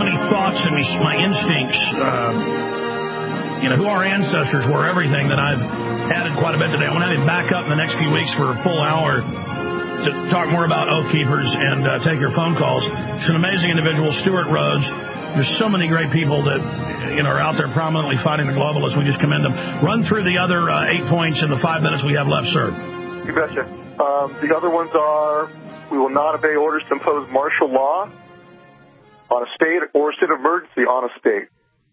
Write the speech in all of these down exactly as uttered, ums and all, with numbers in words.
many thoughts and my instincts, um, you know, who our ancestors were, everything that I've added quite a bit today. I want to have him back up in the next few weeks for a full hour to talk more about Oath Keepers and uh, take your phone calls. It's an amazing individual, Stuart Rhodes. There's so many great people that, you know, are out there prominently fighting the globalists. We just commend them. Run through the other uh, eight points in the five minutes we have left, sir. You betcha. Um, the other ones are, we will not obey orders to impose martial law on a state or a state of emergency on a state.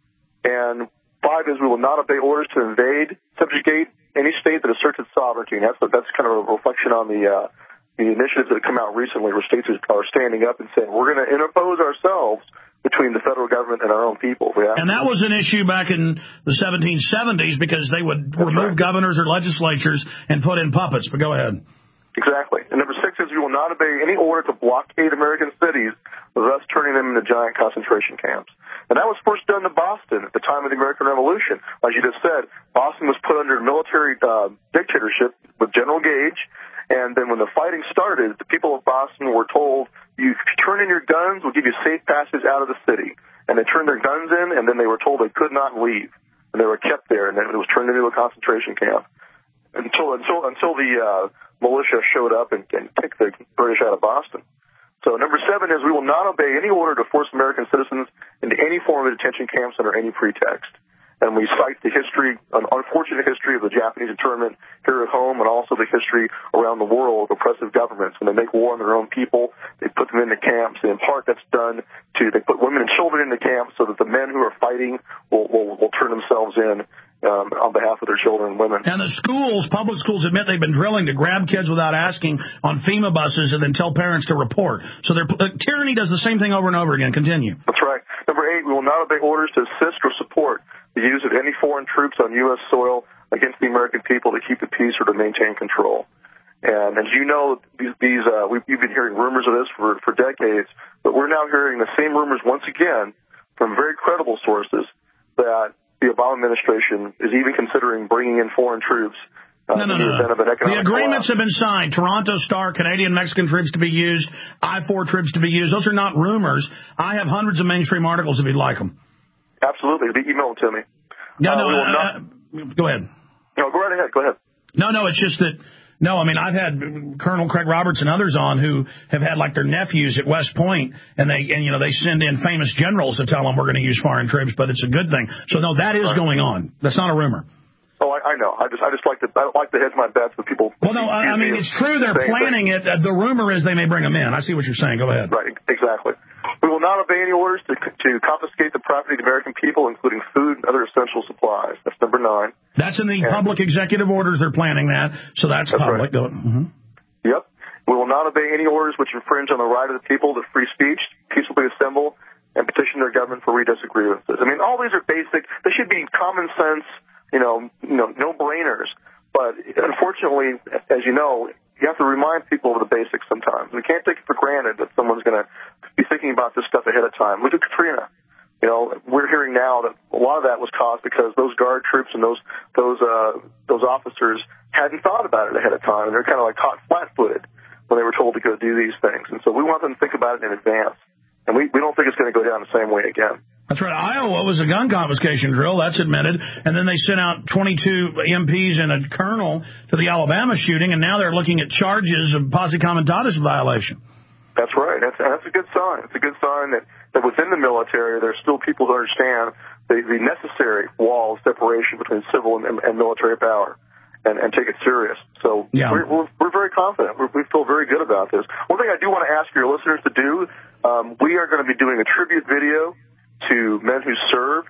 And five is, we will not obey orders to invade, subjugate any state that asserts its sovereignty. And that's, that's kind of a reflection on the... Uh, the initiatives that have come out recently where states are standing up and saying, we're going to interpose ourselves between the federal government and our own people. Yeah. And that was an issue back in the seventeen seventies because they would That's remove right. governors or legislatures and put in puppets. But go ahead. Exactly. And number six is, we will not obey any order to blockade American cities, thus turning them into giant concentration camps. And that was first done to Boston at the time of the American Revolution. As you just said, Boston was put under military uh, dictatorship with General Gage. And then when the fighting started, the people of Boston were told, you turn in your guns, we'll give you safe passage out of the city. And they turned their guns in, and then they were told they could not leave. And they were kept there, and then it was turned into a concentration camp. Until until until the uh, militia showed up and, and kicked the British out of Boston. So number seven is, we will not obey any order to force American citizens into any form of detention camps under any pretext. And we cite the history, an unfortunate history of the Japanese internment here at home, and also the history around the world of oppressive governments. When they make war on their own people, they put them into camps. And in part, that's done to, they put women and children into camps so that the men who are fighting will, will, will turn themselves in um, on behalf of their children and women. And the schools, public schools, admit they've been drilling to grab kids without asking on FEMA buses and then tell parents to report. So their uh, tyranny does the same thing over and over again. Continue. That's right. Number eight, we will not obey orders to assist or support the use of any foreign troops on U S soil against the American people to keep the peace or to maintain control. And as you know, these, these uh, we've, you've been hearing rumors of this for, for decades, but we're now hearing the same rumors once again from very credible sources that the Obama administration is even considering bringing in foreign troops. Uh, no, no, no. no. The agreements collapse. have been signed. Toronto Star, Canadian, Mexican troops to be used, I four troops to be used. Those are not rumors. I have hundreds of mainstream articles if you'd like them. Absolutely. Email them to me. No, no, uh, uh, not... uh, go ahead. No, go right ahead. Go ahead. No, no, it's just that, no, I mean, I've had Colonel Craig Roberts and others on who have had, like, their nephews at West Point, and they, and you know, they send in famous generals to tell them we're going to use foreign troops, but it's a good thing. So, no, that is right. going on. That's not a rumor. Oh, I, I know. I just, I just like to, I don't like to hedge my bets with people. Well, no, I, I mean, it's true they're planning thing. it. The rumor is they may bring them in. I see what you're saying. Go ahead. Right, exactly. We will not obey any orders to, to confiscate the property of the American people, including food and other essential supplies. That's number nine. That's in the and, public executive orders. They're planning that, so that's, that's public. Right. Mm-hmm. Yep. We will not obey any orders which infringe on the right of the people to free speech, peacefully assemble, and petition their government for redress of grievances. I mean, all these are basic. They should be common sense, you know, you know, no-brainers. But unfortunately, as you know, you have to remind people of the basics sometimes. We can't take it for granted that someone's going to be thinking about this stuff ahead of time. Look at Katrina. You know, we're hearing now that a lot of that was caused because those guard troops and those those uh, those officers hadn't thought about it ahead of time, and they're kind of like caught flat-footed when they were told to go do these things. And so we want them to think about it in advance, and we, we don't think it's going to go down the same way again. That's right. Iowa was a gun confiscation drill. That's admitted. And then they sent out twenty-two M Ps and a colonel to the Alabama shooting, and now they're looking at charges of posse comitatus violation. That's right. That's, that's a good sign. It's a good sign that, that within the military there's still people who understand the, the necessary wall of separation between civil and, and military power and, and take it serious. So yeah. we're, we're, we're very confident. We're, we feel very good about this. One thing I do want to ask your listeners to do, um, we are going to be doing a tribute video to men who served.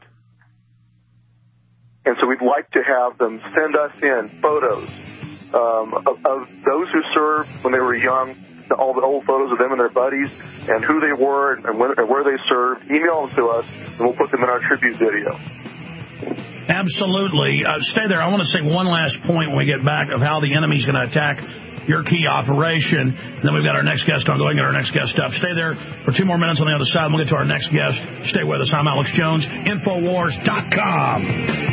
And so we'd like to have them send us in photos um, of, of those who served when they were young, all the old photos of them and their buddies, and who they were and, when, and where they served. Email them to us, and we'll put them in our tribute video. Absolutely. Uh, stay there. I want to say one last point when we get back of how the enemy's going to attack your key operation. And then we've got our next guest on. Go ahead and get our next guest up. Stay there for two more minutes on the other side. We'll get to our next guest. Stay with us. I'm Alex Jones, Infowars dot com.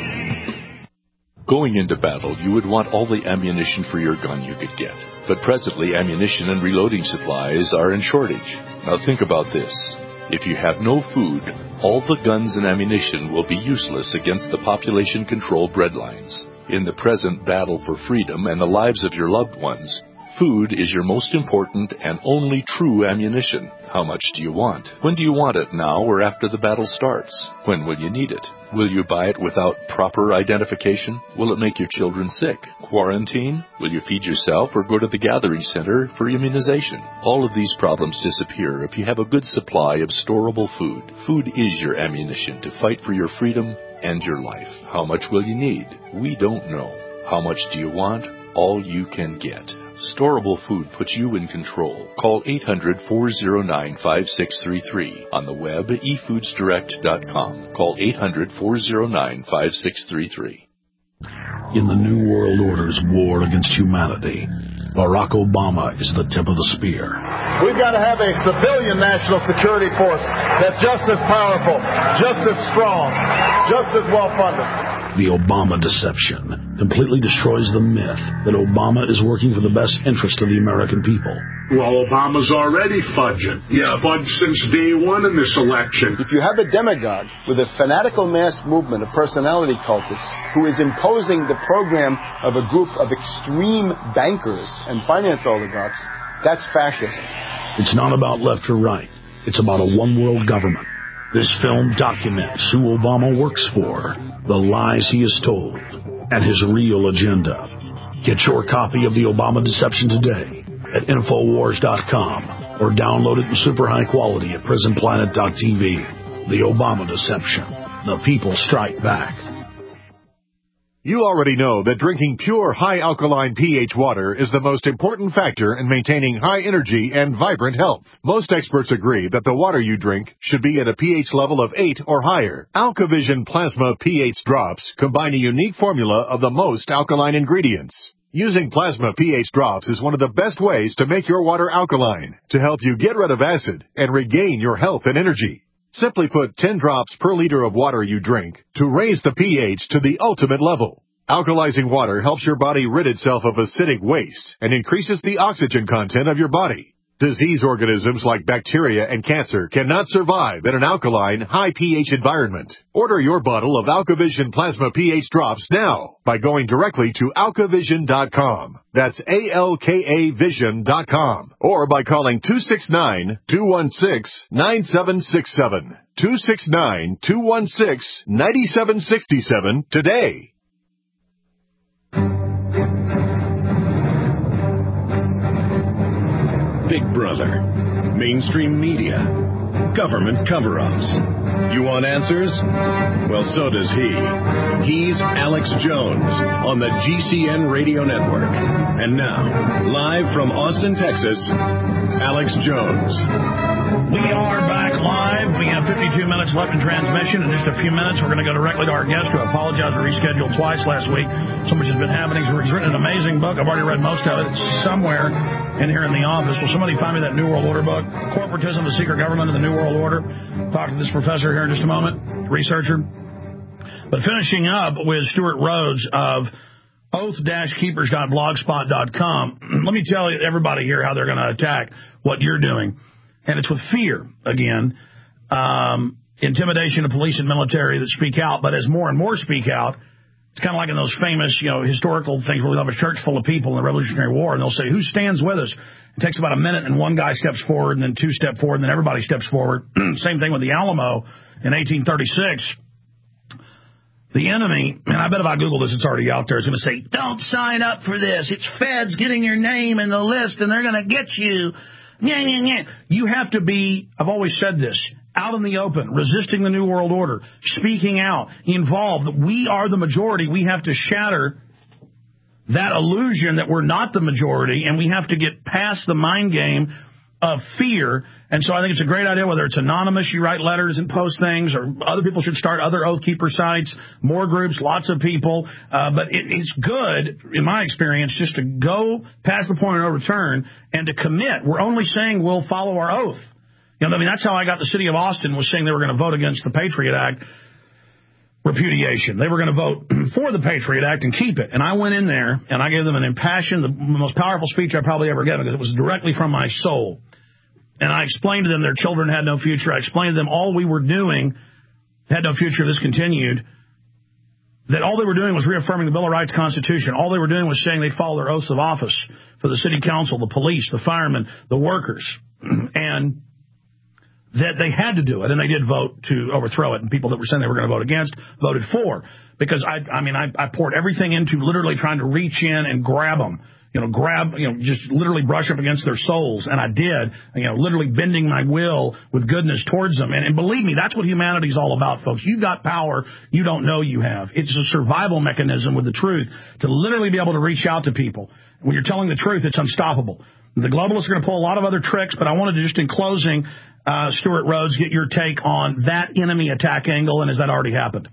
Going into battle, you would want all the ammunition for your gun you could get. But presently, ammunition and reloading supplies are in shortage. Now think about this. If you have no food, all the guns and ammunition will be useless against the population-controlled breadlines. In the present battle for freedom and the lives of your loved ones, food is your most important and only true ammunition. How much do you want? When do you want it, now or after the battle starts? When will you need it? Will you buy it without proper identification? Will it make your children sick? Quarantine? Will you feed yourself or go to the gathering center for immunization? All of these problems disappear if you have a good supply of storable food. Food is your ammunition to fight for your freedom and your life. How much will you need? We don't know. How much do you want? All you can get. Storable food puts you in control. Call eight hundred, four oh nine, five six three three. On the web, e foods direct dot com. Call eight hundred, four oh nine, five six three three. In the New World Order's war against humanity, Barack Obama is the tip of the spear. We've got to have a civilian national security force that's just as powerful, just as strong, just as well-funded. The Obama deception completely destroys the myth that Obama is working for the best interest of the American people. Well, Obama's already fudging. He's yeah. fudged since day one in this election. If you have a demagogue with a fanatical mass movement of personality cultists who is imposing the program of a group of extreme bankers and finance oligarchs, that's fascism. It's not about left or right. It's about a one-world government. This film documents who Obama works for, the lies he has told, and his real agenda. Get your copy of The Obama Deception today at Infowars dot com or download it in super high quality at Prison Planet dot t v. The Obama Deception. The people strike back. You already know that drinking pure, high-alkaline pH water is the most important factor in maintaining high energy and vibrant health. Most experts agree that the water you drink should be at a pH level of eight or higher. AlkaVision Plasma pH drops combine a unique formula of the most alkaline ingredients. Using Plasma pH drops is one of the best ways to make your water alkaline, to help you get rid of acid and regain your health and energy. Simply put ten drops per liter of water you drink to raise the pH to the ultimate level. Alkalizing water helps your body rid itself of acidic waste and increases the oxygen content of your body. Disease organisms like bacteria and cancer cannot survive in an alkaline, high pH environment. Order your bottle of AlkaVision Plasma pH drops now by going directly to Alka Vision dot com. That's A L K A Vision dot com. Or by calling two six nine, two one six, nine seven six seven. two six nine, two one six, nine seven six seven today. Big Brother, mainstream media, government cover-ups. You want answers? Well, so does he. He's Alex Jones on the G C N Radio Network. And now, live from Austin, Texas, Alex Jones. We are back live. We have fifty-two minutes left in transmission. In just a few minutes, we're going to go directly to our guest, who apologized for rescheduled twice last week. So much has been happening. He's written an amazing book. I've already read most of it. It's somewhere in here in the office. Will somebody find me that New World Order book? Corporatism, the Secret Government of the New World Order. Talk to this professor here in just a moment, researcher. But finishing up with Stuart Rhodes of oath dash keepers dot blogspot dot com. Let me tell everybody here how they're going to attack what you're doing. And it's with fear, again, um, intimidation of police and military that speak out. But as more and more speak out, it's kind of like in those famous, you know, historical things where we have a church full of people in the Revolutionary War, and they'll say, who stands with us? It takes about a minute, and one guy steps forward, and then two step forward, and then everybody steps forward. Same thing with the Alamo in eighteen thirty-six. The enemy, and I bet if I Google this, it's already out there, is going to say, don't sign up for this. It's feds getting your name in the list, and they're going to get you. Yeah, yeah, yeah. You have to be, I've always said this, out in the open, resisting the New World Order, speaking out, involved. We are the majority. We have to shatter that illusion that we're not the majority, and we have to get past the mind game of fear. And so I think it's a great idea, whether it's anonymous, you write letters and post things, or other people should start other Oath Keeper sites, more groups, lots of people. Uh, but it, it's good, in my experience, just to go past the point of no return and to commit. We're only saying we'll follow our oath. You know, I mean, that's how I got the city of Austin was saying they were going to vote against the Patriot Act repudiation. They were going to vote for the Patriot Act and keep it. And I went in there and I gave them an impassioned, the most powerful speech I probably ever gave, because it was directly from my soul. and I explained to them their children had no future. I explained to them all we were doing had no future. This continued. That all they were doing was reaffirming the Bill of Rights Constitution. All they were doing was saying they'd follow their oaths of office for the city council, the police, the firemen, the workers, and that they had to do it, and they did vote to overthrow it, and people that were saying they were going to vote against voted for, because I, I mean, I, I poured everything into literally trying to reach in and grab them. You know, grab, you know, just literally brush up against their souls. And I did, you know, literally bending my will with goodness towards them. And, and believe me, that's what humanity's all about, folks. You've got power you don't know you have. It's a survival mechanism with the truth to literally be able to reach out to people. When you're telling the truth, it's unstoppable. The globalists are going to pull a lot of other tricks, but I wanted to just in closing, uh, Stuart Rhodes, get your take on that enemy attack angle, and has that already happened?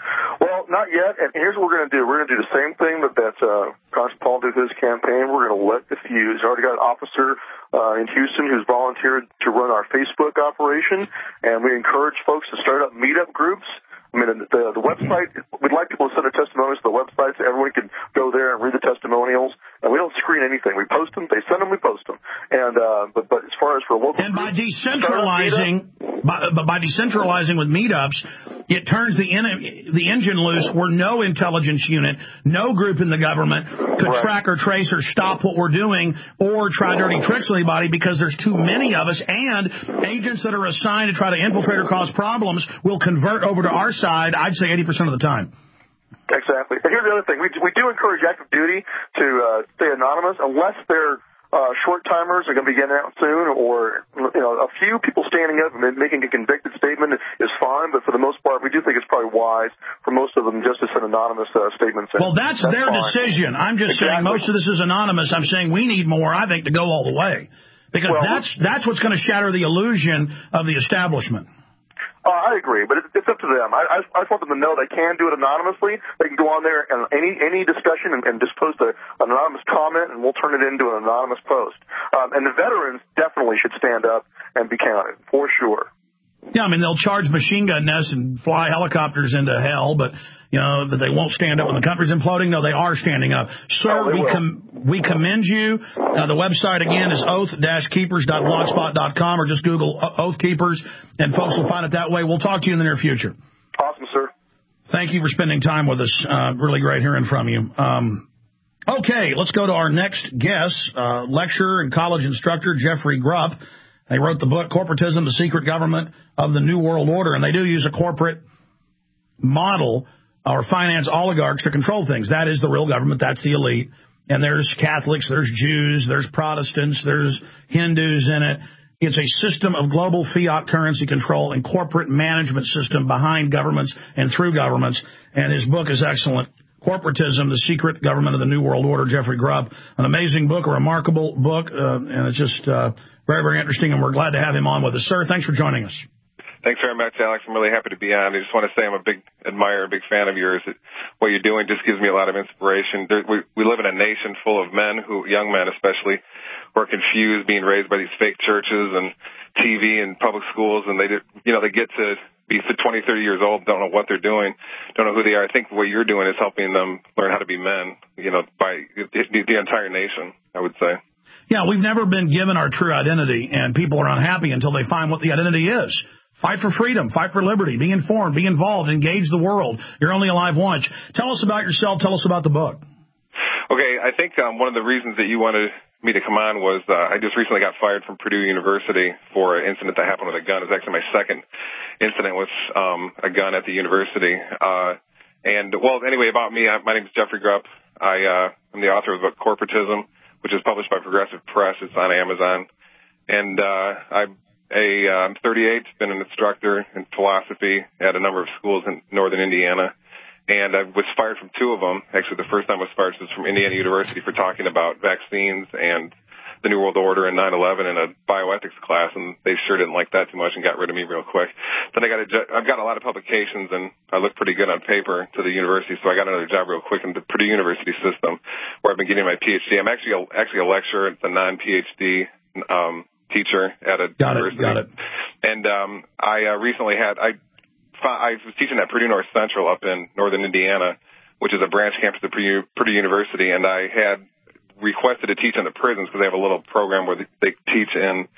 Not yet, and here's what we're going to do. We're going to do the same thing that, that uh, Congressman Paul did with his campaign. We're going to let diffuse. He's already got an officer uh, in Houston who's volunteered to run our Facebook operation, and we encourage folks to start up meetup groups. I mean, the, the website, we'd like people to send their testimonials to the website so everyone can go there and read the testimonials. And we don't screen anything. We post them. They send them. We post them. And uh, but but as far as for local and by groups, decentralizing, by, but by decentralizing with meetups, it turns the en the engine loose where no intelligence unit, no group in the government could right. track or trace or stop what we're doing or try dirty tricks on anybody, because there's too many of us, and agents that are assigned to try to infiltrate or cause problems will convert over to our side, I'd say eighty percent of the time. Exactly. And here's the other thing. We, we do encourage active duty to uh, stay anonymous unless they're uh, short-timers are going to be getting out soon, or, you know, a few people standing up and making a convicted statement is fine, but for the most part, we do think it's probably wise for most of them just to send anonymous uh, statements in. Well, that's, that's their fine. decision. I'm just exactly. saying most of this is anonymous. I'm saying we need more, I think, to go all the way. Because well, that's that's what's going to shatter the illusion of the establishment. Uh, I agree, but it's, it's up to them. I, I, I just want them to know they can do it anonymously. They can go on there and any any discussion and, and just post a, an anonymous comment, and we'll turn it into an anonymous post. Um, and the veterans definitely should stand up and be counted, for sure. Yeah, I mean, they'll charge machine gun nests and fly helicopters into hell, but, you know, that they won't stand up when the country's imploding. No, they are standing up. Sir, oh, we com we commend you. Uh, the website, again, is oath dash keepers dot blogspot dot com, or just Google Oath Keepers, and folks will find it that way. We'll talk to you in the near future. Awesome, sir. Thank you for spending time with us. Uh, really great hearing from you. Um, okay, let's go to our next guest, uh, lecturer and college instructor, Jeffrey Grupp. They wrote the book, Corporatism, the Secret Government of the New World Order, and they do use a corporate model or finance oligarchs to control things. That is the real government. That's the elite. And there's Catholics, there's Jews, there's Protestants, there's Hindus in it. It's a system of global fiat currency control and corporate management system behind governments and through governments. And his book is excellent. Corporatism, the Secret Government of the New World Order, Jeffrey Grupp. An amazing book, a remarkable book, uh, and it's just uh, very, very interesting, and we're glad to have him on with us. Sir, thanks for joining us. Thanks very much, Alex. I'm really happy to be on. I just want to say I'm a big admirer, a big fan of yours. What you're doing just gives me a lot of inspiration. There, we, we live in a nation full of men, who, young men especially, who are confused, being raised by these fake churches and T V and public schools, and they, you know, they get to be twenty, thirty years old, don't know what they're doing, don't know who they are. I think what you're doing is helping them learn how to be men, you know, by the, the entire nation, I would say. Yeah, we've never been given our true identity, and people are unhappy until they find what the identity is. Fight for freedom, fight for liberty, be informed, be involved, engage the world. You're only alive once. Tell us about yourself. Tell us about the book. Okay, I think um, one of the reasons that you wanted me to come on was uh, I just recently got fired from Purdue University for an incident that happened with a gun. It was actually my second incident with um, a gun at the university. Uh, and, well, anyway, about me, I, my name is Jeffrey Grupp. I, uh, I'm the author of the book Corporatism, which is published by Progressive Press. It's on Amazon. And uh, I'm a, uh, I'm thirty-eight, been an instructor in philosophy at a number of schools in northern Indiana. And I was fired from two of them. Actually, the first time I was fired was from Indiana University for talking about vaccines and the New World Order and nine eleven in a bioethics class, and they sure didn't like that too much and got rid of me real quick. Then I got a jo- I've got a lot of publications, and I look pretty good on paper to the university, so I got another job real quick in the Purdue University system, where I've been getting my P H D. I'm actually a, actually a lecturer. It's a non-P H D um, teacher at a got university. It, got it. And um, I uh, recently had I. I was teaching at Purdue North Central up in northern Indiana, which is a branch campus of Purdue, Purdue University, and I had requested to teach in the prisons because they have a little program where they teach in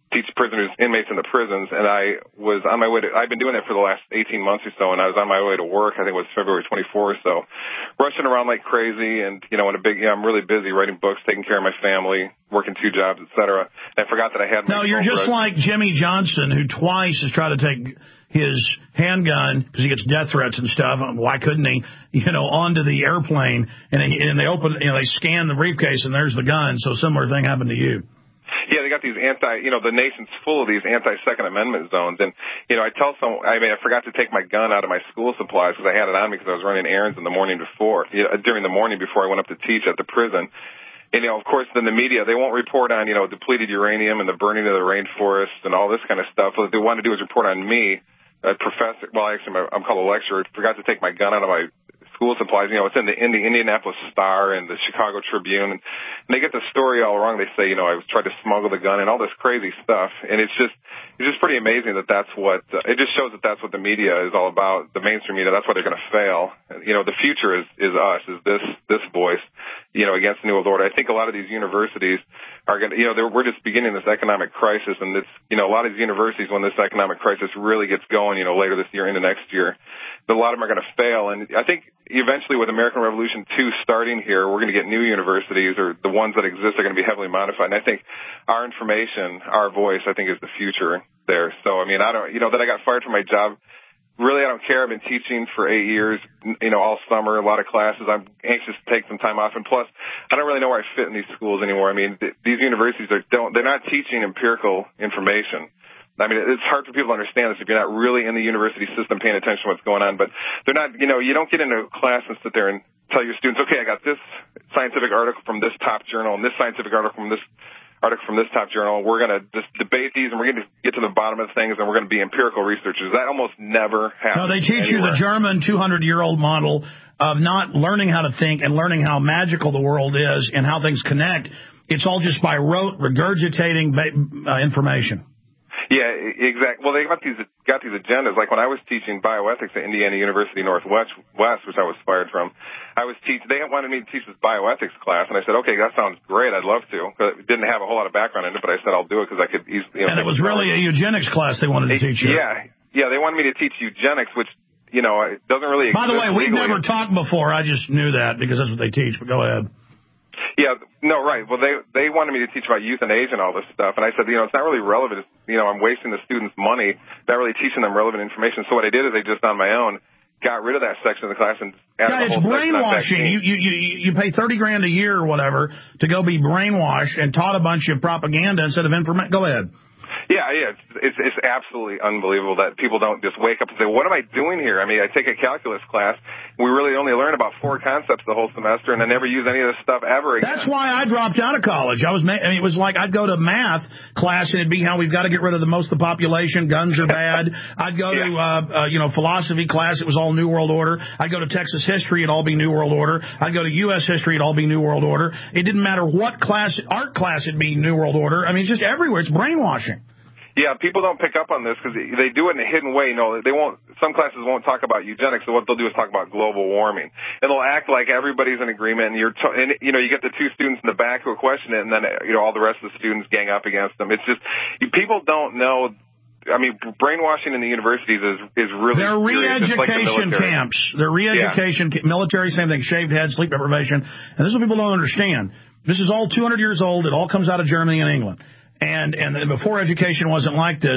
teach prisoners, inmates in the prisons, and I was on my way to, I've been doing that for the last eighteen months or so, and I was on my way to work, I think it was February twenty-fourth or so, rushing around like crazy, and, you know, in a big, yeah, I'm really busy writing books, taking care of my family, working two jobs, et cetera. And I forgot that I had my... No, you're just bread. like Jimmy Johnson, who twice has tried to take his handgun, because he gets death threats and stuff, why couldn't he, you know, onto the airplane, and, he, and they open, you know, they scan the briefcase, and there's the gun, so a similar thing happened to you. Yeah, they got these anti, you know, the nation's full of these anti-Second Amendment zones. And, you know, I tell someone, I mean, I forgot to take my gun out of my school supplies because I had it on me because I was running errands in the morning before, you know, during the morning before I went up to teach at the prison. And, you know, of course, then the media, they won't report on, you know, depleted uranium and the burning of the rainforest and all this kind of stuff. What they want to do is report on me, a professor, well, actually, I'm called a lecturer, forgot to take my gun out of my school supplies. You know, it's in the, in the Indianapolis Star and the Chicago Tribune, and they get the story all wrong. They say, you know, I was trying to smuggle the gun and all this crazy stuff, and it's just, it's just pretty amazing that that's what, uh, it just shows that that's what the media is all about, the mainstream media. That's why they're going to fail. You know, the future is, is us, is this, this voice, you know, against the New World Order. I think a lot of these universities are going to, you know, we're just beginning this economic crisis, and it's, you know, a lot of these universities, when this economic crisis really gets going, you know, later this year into next year, a lot of them are going to fail. And I think eventually with American Revolution two starting here, we're going to get new universities, or the ones that exist are going to be heavily modified. And I think our information, our voice, I think is the future there. So, I mean, I don't, you know, that I got fired from my job. Really, I don't care. I've been teaching for eight years, you know, all summer, a lot of classes. I'm anxious to take some time off. And plus, I don't really know where I fit in these schools anymore. I mean, th- these universities are don't, they're not teaching empirical information. I mean, it's hard for people to understand this if you're not really in the university system paying attention to what's going on. But they're not, you know, you don't get into a class and sit there and tell your students, okay, I got this scientific article from this top journal and this scientific article from this article from this top journal. We're going to just debate these, and we're going to get to the bottom of things, and we're going to be empirical researchers. That almost never happens. No, they teach anywhere. you the German two hundred year old model of not learning how to think and learning how magical the world is and how things connect. It's all just by rote regurgitating uh, information. Yeah, exactly. Well, they got these got these agendas. Like when I was teaching bioethics at Indiana University Northwest, West, which I was fired from, I was teach. They wanted me to teach this bioethics class, and I said, okay, that sounds great. I'd love to. But didn't have a whole lot of background in it, but I said I'll do it because I could easily. You know, and it was really a eugenics class they wanted to teach you. Yeah, yeah, they wanted me to teach eugenics, which, you know, it doesn't really. By the way, we've legally. never talked before. I just knew that because that's what they teach. But go ahead. Yeah, no, right. Well, they they wanted me to teach about euthanasia and all this stuff, and I said, you know, it's not really relevant. It's, you know, I'm wasting the students' money, not really teaching them relevant information. So what I did is I just on my own got rid of that section of the class and added yeah, the it's whole brainwashing. You, you you you pay thirty grand a year or whatever to go be brainwashed and taught a bunch of propaganda instead of information. Go ahead. Yeah, yeah, it's, it's it's absolutely unbelievable that people don't just wake up and say, what am I doing here? I mean, I take a calculus class. We really only learn about four concepts the whole semester, and I never use any of this stuff ever again. That's why I dropped out of college. I was, I mean, it was like I'd go to math class, and it'd be how we've got to get rid of the most of the population. Guns are bad. I'd go yeah. to, uh, uh, you know, philosophy class. It was all New World Order. I'd go to Texas history. It'd all be New World Order. I'd go to U S history. It'd all be New World Order. It didn't matter what class, art class, it'd be New World Order. I mean, it's just everywhere. It's brainwashing. Yeah, people don't pick up on this because they do it in a hidden way. You know, they won't. Some classes won't talk about eugenics. So what they'll do is talk about global warming, and they'll act like everybody's in agreement. And you're, to, and you know, you get the two students in the back who question it, and then you know all the rest of the students gang up against them. It's just people don't know. I mean, brainwashing in the universities is is really they're re-education like the camps. They're re-education yeah. military, same thing, shaved head, sleep deprivation, and this is what people don't understand. This is all two hundred years old. It all comes out of Germany and England. And and before education wasn't like this,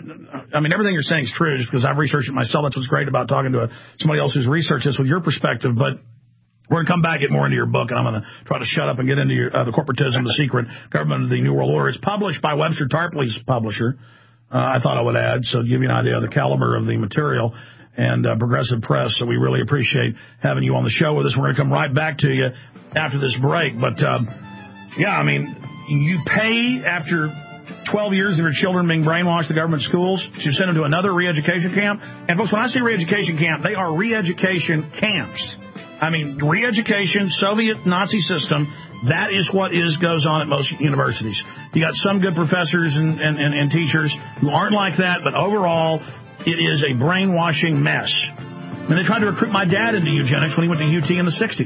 I mean, everything you're saying is true just because I've researched it myself. That's what's great about talking to a, somebody else who's researched this with your perspective. But we're going to come back, get more into your book, and I'm going to try to shut up and get into your, uh, the corporatism, the secret government of the New World Order. It's published by Webster Tarpley's publisher. Uh, I thought I would add, so to give you an idea of the caliber of the material, and uh, Progressive Press. So we really appreciate having you on the show with us. We're going to come right back to you after this break. But, um, yeah, I mean, you pay after twelve years of your children being brainwashed in the government schools to send them to another re-education camp. And, folks, when I say re-education camp, they are re-education camps. I mean, re-education, Soviet Nazi system, that is what is goes on at most universities. You got some good professors and, and, and, and teachers who aren't like that, but overall, it is a brainwashing mess. And they tried to recruit my dad into eugenics when he went to U T in the sixties.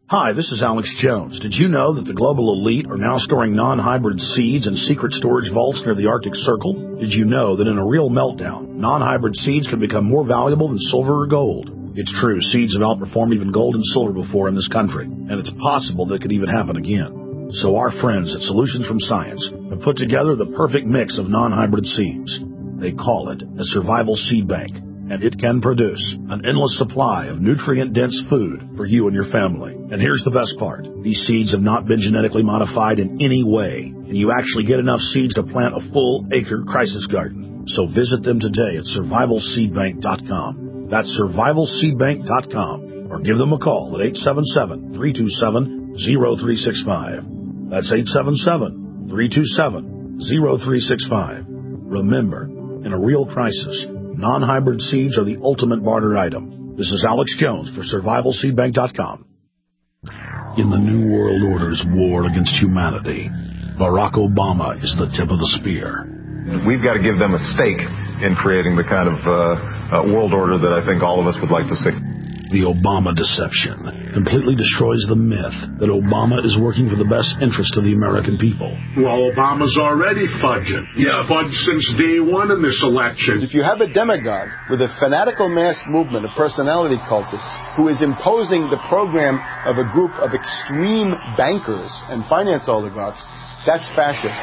Hi, this is Alex Jones. Did you know that the global elite are now storing non-hybrid seeds in secret storage vaults near the Arctic Circle? Did you know that in a real meltdown, non-hybrid seeds can become more valuable than silver or gold? It's true, seeds have outperformed even gold and silver before in this country, and it's possible that it could even happen again. So our friends at Solutions from Science have put together the perfect mix of non-hybrid seeds. They call it a survival seed bank, and it can produce an endless supply of nutrient-dense food for you and your family. And here's the best part. These seeds have not been genetically modified in any way, and you actually get enough seeds to plant a full-acre crisis garden. So visit them today at survival seed bank dot com. That's survival seed bank dot com. Or give them a call at eight seven seven, three two seven, zero three six five. That's eight seven seven, three two seven, zero three six five. Remember, in a real crisis, non-hybrid seeds are the ultimate barter item. This is Alex Jones for survival seed bank dot com. In the New World Order's war against humanity, Barack Obama is the tip of the spear. We've got to give them a stake in creating the kind of uh, uh, world order that I think all of us would like to see. The Obama deception completely destroys the myth that Obama is working for the best interest of the American people. Well, Obama's already fudging. He's yeah. fudged since day one in this election. If you have a demagogue with a fanatical mass movement of personality cultists who is imposing the program of a group of extreme bankers and finance oligarchs, that's fascist.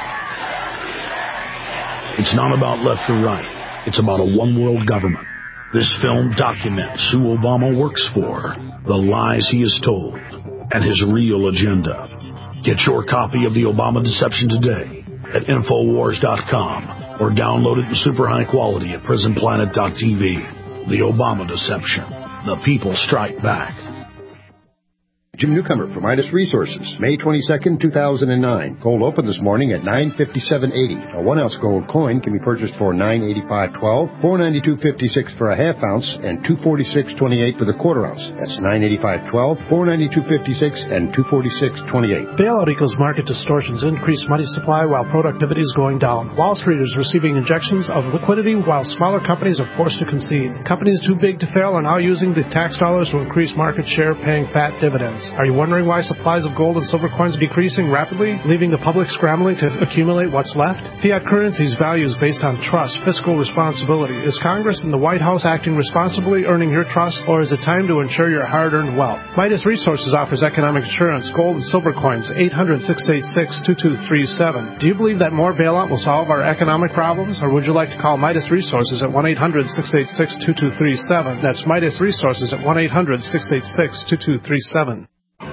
It's not about left or right. It's about a one-world government. This film documents who Obama works for, the lies he has told, and his real agenda. Get your copy of The Obama Deception today at infowars dot com or download it in super high quality at prison planet dot t v. The Obama Deception. The people strike back. Jim Newcomer from Midas Resources, May twenty-second, two thousand nine. Gold opened this morning at nine fifty-seven eighty. A one-ounce gold coin can be purchased for nine eighty-five twelve, four ninety-two fifty-six for a half ounce, and two forty-six twenty-eight for the quarter ounce. That's nine eighty-five twelve, four ninety-two fifty-six, and two forty-six twenty-eight. Bailout equals market distortions, increased money supply while productivity is going down. Wall Street is receiving injections of liquidity while smaller companies are forced to concede. Companies too big to fail are now using the tax dollars to increase market share, paying fat dividends. Are you wondering why supplies of gold and silver coins are decreasing rapidly, leaving the public scrambling to accumulate what's left? Fiat currency's value is based on trust, fiscal responsibility. Is Congress and the White House acting responsibly, earning your trust, or is it time to ensure your hard-earned wealth? Midas Resources offers economic insurance, gold and silver coins, eight hundred, six eight six, two two three seven. Do you believe that more bailout will solve our economic problems, or would you like to call Midas Resources at one eight hundred, six eight six, two two three seven? That's Midas Resources at one eight hundred, six eight six, two two three seven.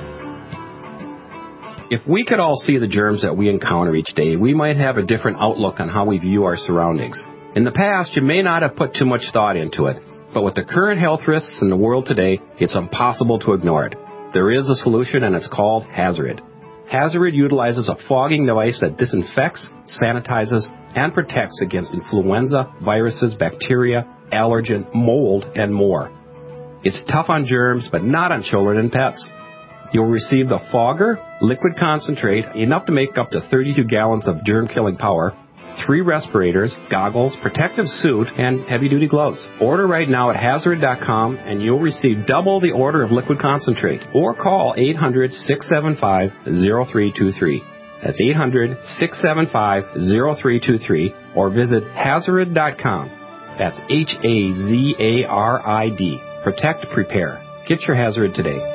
If we could all see the germs that we encounter each day, we might have a different outlook on how we view our surroundings. In the past, you may not have put too much thought into it, but with the current health risks in the world today, it's impossible to ignore it. There is a solution, and it's called Hazarid. Hazarid utilizes a fogging device that disinfects, sanitizes, and protects against influenza, viruses, bacteria, allergen, mold, and more. It's tough on germs, but not on children and pets. You'll receive the fogger, liquid concentrate, enough to make up to thirty-two gallons of germ-killing power, three respirators, goggles, protective suit, and heavy-duty gloves. Order right now at hazarid dot com, and you'll receive double the order of liquid concentrate. Or call eight hundred, six seven five, zero three two three. That's eight hundred, six seven five, zero three two three, or visit hazarid dot com. That's H A Z A R I D. Protect, prepare. Get your Hazarid today.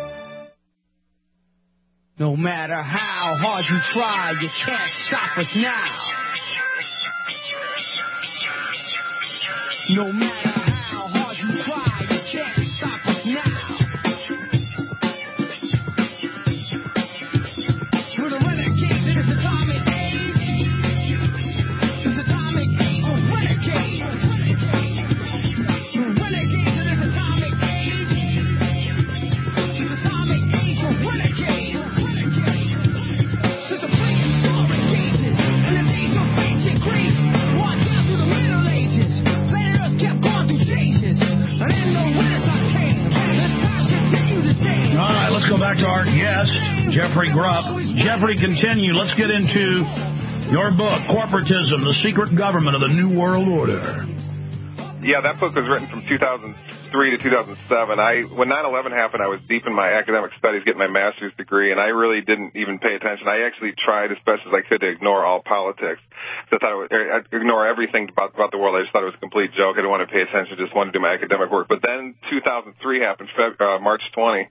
No matter how hard you try, you can't stop us now. No matter how hard you try, you can't stop us now. We're the renegades in this atomic age. This atomic age of renegades. We're renegades in this atomic age. This atomic age of renegades. Since the prehistoric ages and the days of ancient Greece, walked down through the Middle Ages, planet Earth kept going through changes, and then the Renaissance came, and times continue to change. All right, let's go back to our guest, Jeffrey Grupp. Jeffrey, continue. Let's get into your book, Corporatism, the Secret Government of the New World Order. Yeah, that book was written from two thousand three to two thousand seven, I when nine eleven happened, I was deep in my academic studies, getting my master's degree, and I really didn't even pay attention. I actually tried as best as I could to ignore all politics. So I thought I would I'd ignore everything about, about the world. I just thought it was a complete joke. I didn't want to pay attention. Just wanted to do my academic work. But then two thousand three happened, Feb, uh, March twentieth.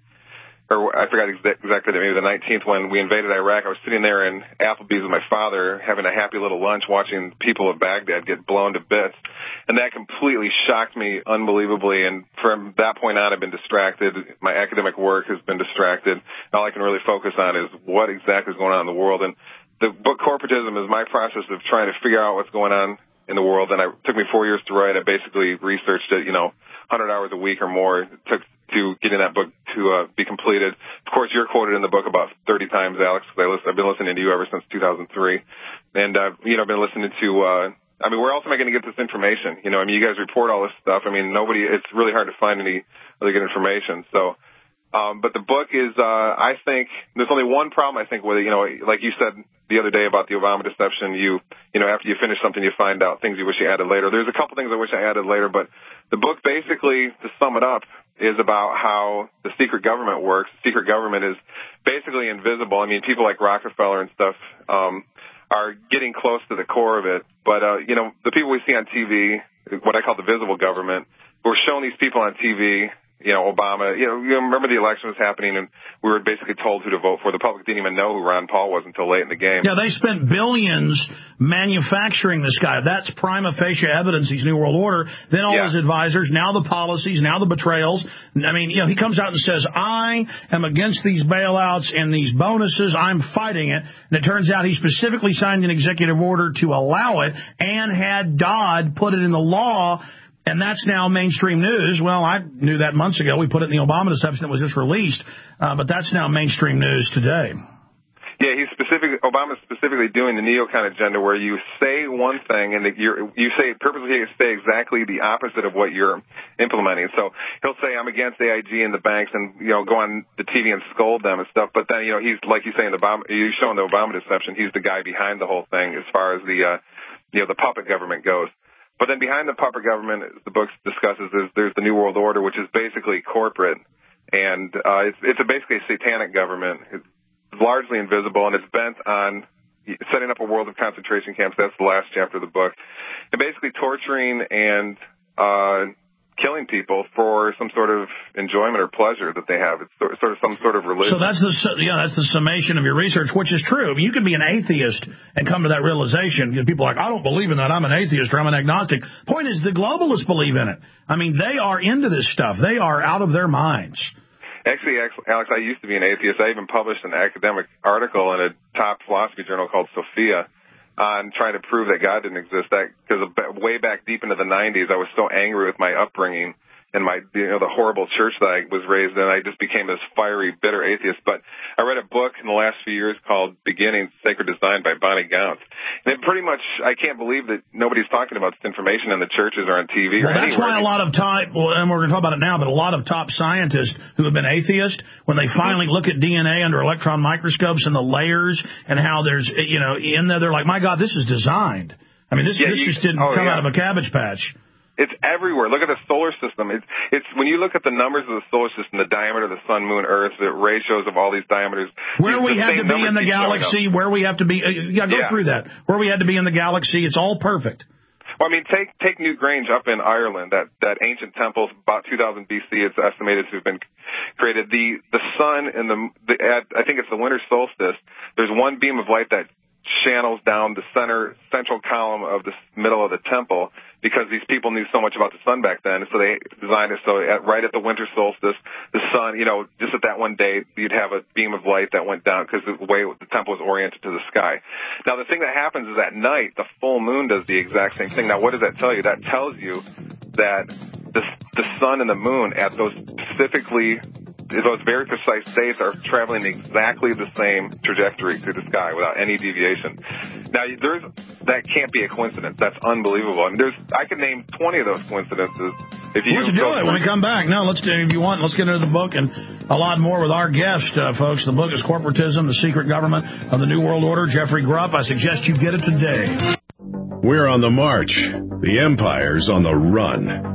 Or I forgot exactly, maybe the nineteenth, when we invaded Iraq. I was sitting there in Applebee's with my father, having a happy little lunch, watching people of Baghdad get blown to bits. And that completely shocked me unbelievably. And from that point on, I've been distracted. My academic work has been distracted. All I can really focus on is what exactly is going on in the world. And the book Corporatism is my process of trying to figure out what's going on in the world. And it took me four years to write. I basically researched it, you know, one hundred hours a week or more. It took to getting that book to uh, be completed. Of course, you're quoted in the book about thirty times, Alex, because I listen, I've been listening to you ever since two thousand three. And, uh, you know, I've been listening to, uh, I mean, where else am I going to get this information? You know, I mean, you guys report all this stuff. I mean, nobody, it's really hard to find any really good information. So, um, but the book is, uh, I think, there's only one problem, I think, with it. You know, like you said the other day about the Obama deception, you, you know, after you finish something, you find out things you wish you added later. There's a couple things I wish I added later, but the book basically, to sum it up, is about how the secret government works. Secret government is basically invisible. I mean, people like Rockefeller and stuff um, are getting close to the core of it. But, uh, you know, the people we see on T V, what I call the visible government, we're showing these people on T V, you know, Obama, you know, you remember the election was happening and we were basically told who to vote for. The public didn't even know who Ron Paul was until late in the game. Yeah, they spent billions manufacturing this guy. That's prima facie evidence he's New World Order. Then all yeah. his advisors, now the policies, now the betrayals. I mean, you know, he comes out and says, I am against these bailouts and these bonuses. I'm fighting it. And it turns out he specifically signed an executive order to allow it and had Dodd put it in the law. And that's now mainstream news. Well, I knew that months ago. We put it in the Obama deception that was just released. Uh, but that's now mainstream news today. Yeah, he's specifically, Obama's specifically doing the neocon agenda where you say one thing and you're, you say purposely say exactly the opposite of what you're implementing. So he'll say, I'm against A I G and the banks and, you know, go on the T V and scold them and stuff. But then, you know, he's, like you say, in the Obama, you're showing the Obama deception. He's the guy behind the whole thing as far as the, uh, you know, the puppet government goes. But then behind the puppet government, the book discusses, is there's the New World Order, which is basically corporate. And uh, it's, it's a basically a satanic government. It's largely invisible, and it's bent on setting up a world of concentration camps. That's the last chapter of the book. And basically torturing and uh, killing people for some sort of enjoyment or pleasure that they have. It's sort of some sort of religion. So that's the yeah, that's the summation of your research, which is true. I mean, you could be an atheist and come to that realization. You know, people are like, I don't believe in that. I'm an atheist or I'm an agnostic. Point is, the globalists believe in it. I mean, they are into this stuff. They are out of their minds. Actually, Alex, I used to be an atheist. I even published an academic article in a top philosophy journal called Sophia on trying to prove that God didn't exist. That because way back deep into the nineties, I was so angry with my upbringing and my, you know, the horrible church that I was raised in. I just became this fiery, bitter atheist. But I read a book in the last few years called Beginnings, Sacred Design by Bonnie Gaunt. And it pretty much, I can't believe that nobody's talking about this information in the churches or on T V or well, that's anywhere. why a lot of top, well, and we're going to talk about it now, but a lot of top scientists who have been atheists, when they finally look at D N A under electron microscopes and the layers and how there's, you know, in there, they're like, my God, this is designed. I mean, this, yeah, this you, just didn't oh, come yeah. out of a Cabbage Patch. It's everywhere. Look at the solar system. It's, it's when you look at the numbers of the solar system, the diameter of the sun, moon, earth, the ratios of all these diameters. Where we have to be in the galaxy, where we have to be. Uh, yeah, go yeah. through that. Where we had to be in the galaxy. It's all perfect. Well, I mean, take take Newgrange up in Ireland, that, that ancient temple, about two thousand B C. It's estimated to have been created. The the sun and the, the at, I think it's the winter solstice. There's one beam of light that channels down the center central column of the middle of the temple because these people knew so much about the sun back then. So they designed it so at, right at the winter solstice, the sun, you know, just at that one day, you'd have a beam of light that went down because the way the temple was oriented to the sky. Now, the thing that happens is at night, the full moon does the exact same thing. Now, what does that tell you? That tells you that the, the sun and the moon at those specifically those very precise dates are traveling exactly the same trajectory through the sky without any deviation. Now, there's that can't be a coincidence. That's unbelievable. And there's I could name twenty of those coincidences. If you let's do it when we come back. No, let's do if you want. Let's get into the book and a lot more with our guest, uh, folks. The book is Corporatism: The Secret Government of the New World Order. Jeffrey Grupp. I suggest you get it today. We're on the march. The empire's on the run.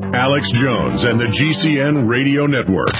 Alex Jones and the G C N Radio Network.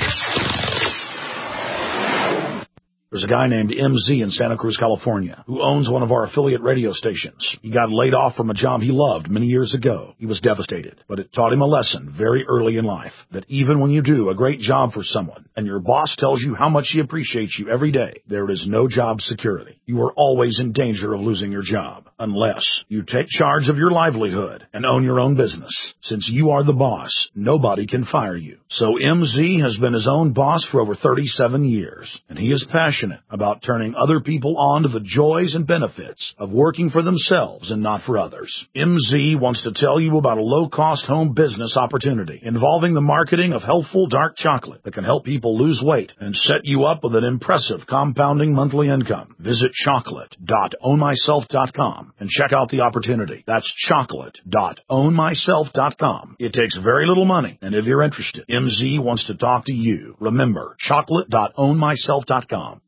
There's a guy named M Z in Santa Cruz, California, who owns one of our affiliate radio stations. He got laid off from a job he loved many years ago. He was devastated, but it taught him a lesson very early in life, that even when you do a great job for someone and your boss tells you how much he appreciates you every day, there is no job security. You are always in danger of losing your job, unless you take charge of your livelihood and own your own business. Since you are the boss, nobody can fire you. So M Z has been his own boss for over thirty-seven years, and he is passionate about turning other people on to the joys and benefits of working for themselves and not for others. M Z wants to tell you about a low-cost home business opportunity involving the marketing of healthful dark chocolate that can help people lose weight and set you up with an impressive compounding monthly income. Visit chocolate dot own myself dot com and check out the opportunity. That's chocolate dot own myself dot com. It takes very little money, and if you're interested, M Z wants to talk to you. Remember, chocolate dot own myself dot com.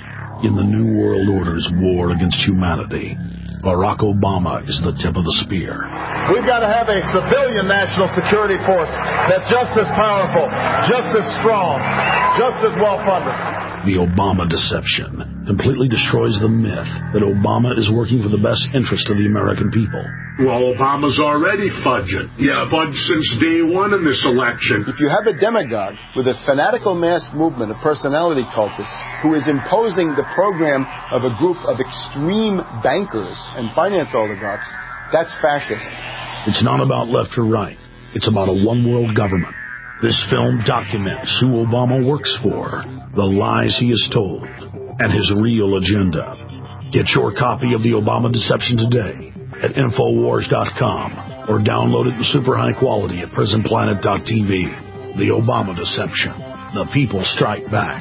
In the New World Order's war against humanity, Barack Obama is the tip of the spear. We've got to have a civilian national security force that's just as powerful, just as strong, just as well-funded. The Obama deception completely destroys the myth that Obama is working for the best interest of the American people. Well, Obama's already fudging. Yeah, fudged since day one in this election. If you have a demagogue with a fanatical mass movement of personality cultists who is imposing the program of a group of extreme bankers and finance oligarchs, that's fascist. It's not about left or right. It's about a one-world government. This film documents who Obama works for, the lies he has told, and his real agenda. Get your copy of The Obama Deception today at Infowars dot com or download it in super high quality at Prison Planet dot T V. The Obama Deception. The people strike back.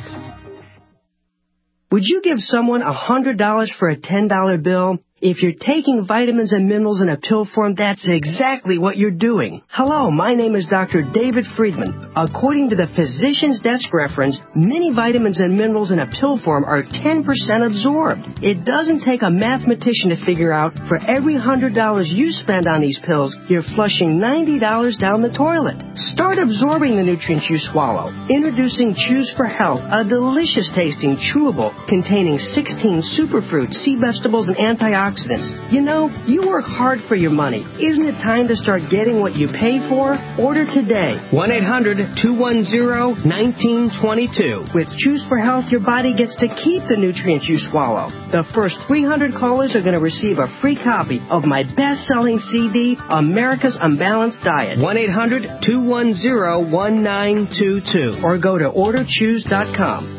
Would you give someone one hundred dollars for a ten dollar bill? If you're taking vitamins and minerals in a pill form, that's exactly what you're doing. Hello, my name is Doctor David Friedman. According to the Physician's Desk reference, many vitamins and minerals in a pill form are ten percent absorbed. It doesn't take a mathematician to figure out for every one hundred dollars you spend on these pills, you're flushing ninety dollars down the toilet. Start absorbing the nutrients you swallow. Introducing Choose for Health, a delicious tasting chewable containing sixteen superfruits, sea vegetables, and antioxidants. You know, you work hard for your money. Isn't it time to start getting what you pay for? Order today. one eight hundred two one zero one nine two two. With Choose for Health, your body gets to keep the nutrients you swallow. The first three hundred callers are going to receive a free copy of my best-selling C D, America's Unbalanced Diet. one eight hundred two one zero one nine two two. Or go to order choose dot com.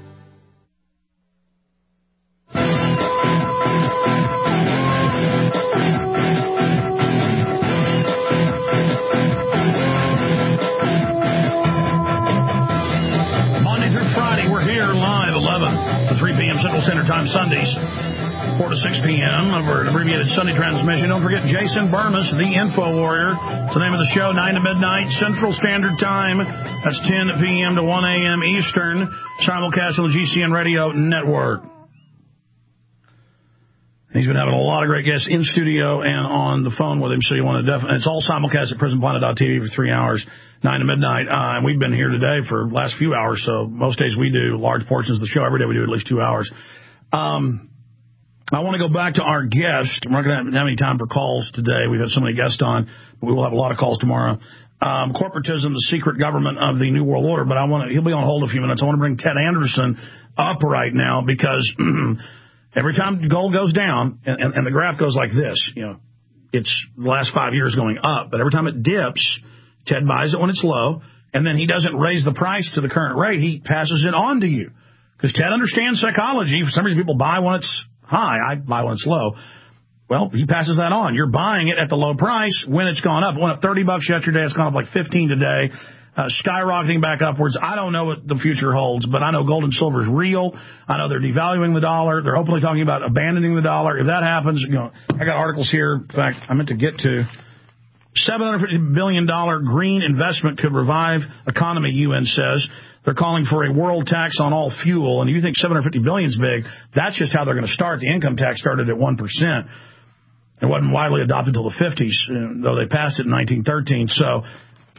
Central Standard Time Sundays, four to six p.m. over an abbreviated Sunday transmission. Don't forget Jason Burmis, the Info Warrior. It's the name of the show, nine to midnight Central Standard Time. That's ten p.m. to one a.m. Eastern. Simulcast on the G C N Radio Network. He's been having a lot of great guests in studio and on the phone with him, so you want to definitely... It's all simulcast at prison planet dot T V for three hours, nine to midnight. Uh, and we've been here today for the last few hours, so most days we do large portions of the show. Every day we do at least two hours. Um, I want to go back to our guest. We're not going to have any time for calls today. We've had so many guests on, but we will have a lot of calls tomorrow. Um, corporatism, the secret government of the New World Order, but I want to... He'll be on hold a few minutes. I want to bring Ted Anderson up right now because... Every time gold goes down, and, and, and the graph goes like this, you know, it's the last five years going up, but every time it dips, Ted buys it when it's low, and then he doesn't raise the price to the current rate. He passes it on to you. Because Ted understands psychology. For some reason, people buy when it's high. I buy when it's low. Well, he passes that on. You're buying it at the low price when it's gone up. It went up thirty bucks yesterday. It's gone up like fifteen today. Uh, skyrocketing back upwards. I don't know what the future holds, but I know gold and silver is real. I know they're devaluing the dollar. They're openly talking about abandoning the dollar. If that happens, you know, I got articles here. In fact, I meant to get to seven hundred fifty billion dollars green investment could revive economy, U N says. They're calling for a world tax on all fuel. And if you think seven hundred fifty billion dollars is big, that's just how they're going to start. The income tax started at one percent. It wasn't widely adopted until the fifties, though they passed it in nineteen thirteen. So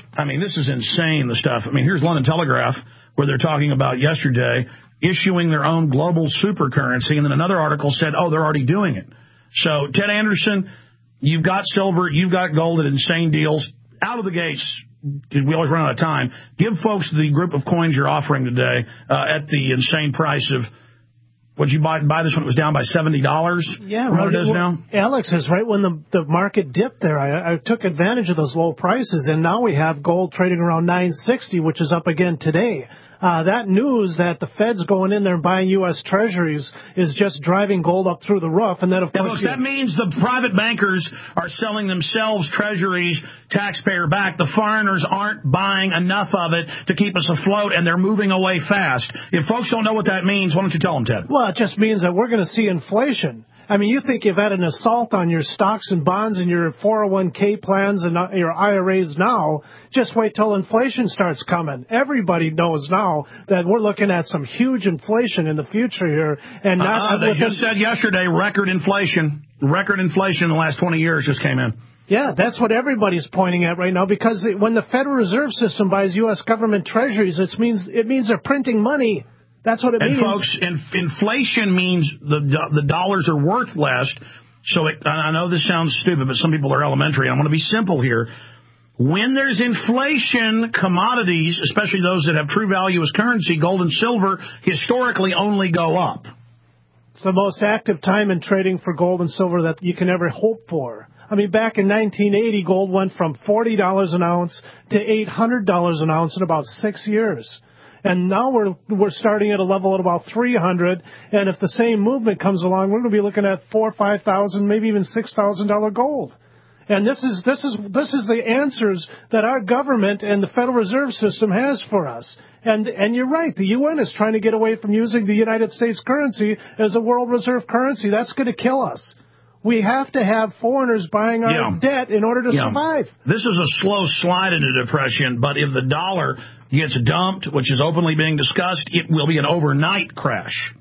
I mean, this is insane, the stuff. I mean, here's London Telegraph, where they're talking about yesterday issuing their own global super currency, and then another article said, oh, they're already doing it. So, Ted Anderson, you've got silver, you've got gold at insane deals. Out of the gates, because we always run out of time, give folks the group of coins you're offering today uh, at the insane price of, would you buy, buy this when it was down by seventy dollars? Yeah, right. What it is well, now? Alex is right when the, the market dipped there. I, I took advantage of those low prices, and now we have gold trading around nine sixty, which is up again today. Uh, that news that the Fed's going in there and buying U S Treasuries is just driving gold up through the roof. And then, of yeah, course, folks, that means the private bankers are selling themselves Treasuries, taxpayer back. The foreigners aren't buying enough of it to keep us afloat, and they're moving away fast. If folks don't know what that means, why don't you tell them, Ted? Well, it just means that we're going to see inflation. I mean, you think you've had an assault on your stocks and bonds and your four oh one k plans and your I R As now. Just wait till inflation starts coming. Everybody knows now that we're looking at some huge inflation in the future here. And not uh, they just said yesterday, record inflation. Record inflation in the last twenty years just came in. Yeah, that's what everybody's pointing at right now, because when the Federal Reserve System buys U S government treasuries, it means it means they're printing money. That's what it and means. And, folks, in, inflation means the the dollars are worth less. So it, I know this sounds stupid, but some people are elementary. I want to be simple here. When there's inflation, commodities, especially those that have true value as currency, gold and silver, historically only go up. It's the most active time in trading for gold and silver that you can ever hope for. I mean, back in nineteen eighty, gold went from forty dollars an ounce to eight hundred dollars an ounce in about six years. And now we're we're starting at a level at about three hundred, and if the same movement comes along, we're going to be looking at four, five thousand, maybe even six thousand dollar gold. And this is this is this is the answers that our government and the Federal Reserve System has for us. And and you're right, the U N is trying to get away from using the United States currency as a world reserve currency. That's going to kill us. We have to have foreigners buying our yeah. debt in order to yeah. survive. This is a slow slide into depression, but if the dollar gets dumped, which is openly being discussed, it will be an overnight crash.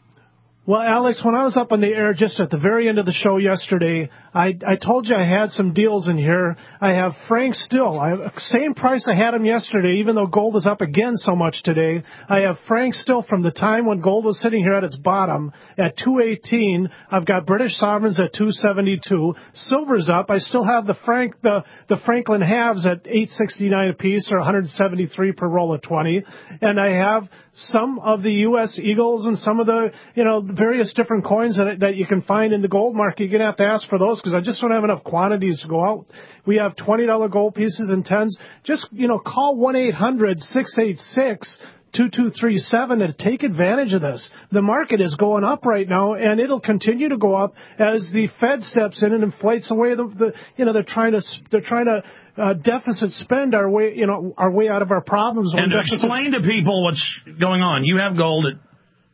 Well, Alex, when I was up on the air just at the very end of the show yesterday, I, I told you I had some deals in here. I have Frank Still. I have same price I had him yesterday, even though gold is up again so much today. I have Frank Still from the time when gold was sitting here at its bottom at two eighteen. I've got British sovereigns at two seventy-two. Silver's up. I still have the Frank the the Franklin halves at eight sixty-nine a piece, or one seventy-three per roll of twenty. And I have some of the U S Eagles and some of the, you know, various different coins that that you can find in the gold market. You're going to have to ask for those, because I just don't have enough quantities to go out. We have twenty dollar gold pieces and tens. Just, you know, call one eight hundred six eight six two two three seven and take advantage of this. The market is going up right now, and it'll continue to go up as the Fed steps in and inflates away the, the you know, they're trying to, they're trying to, Uh, deficit spend our way, you know, our way out of our problems. And to explain to people what's going on, you have gold at,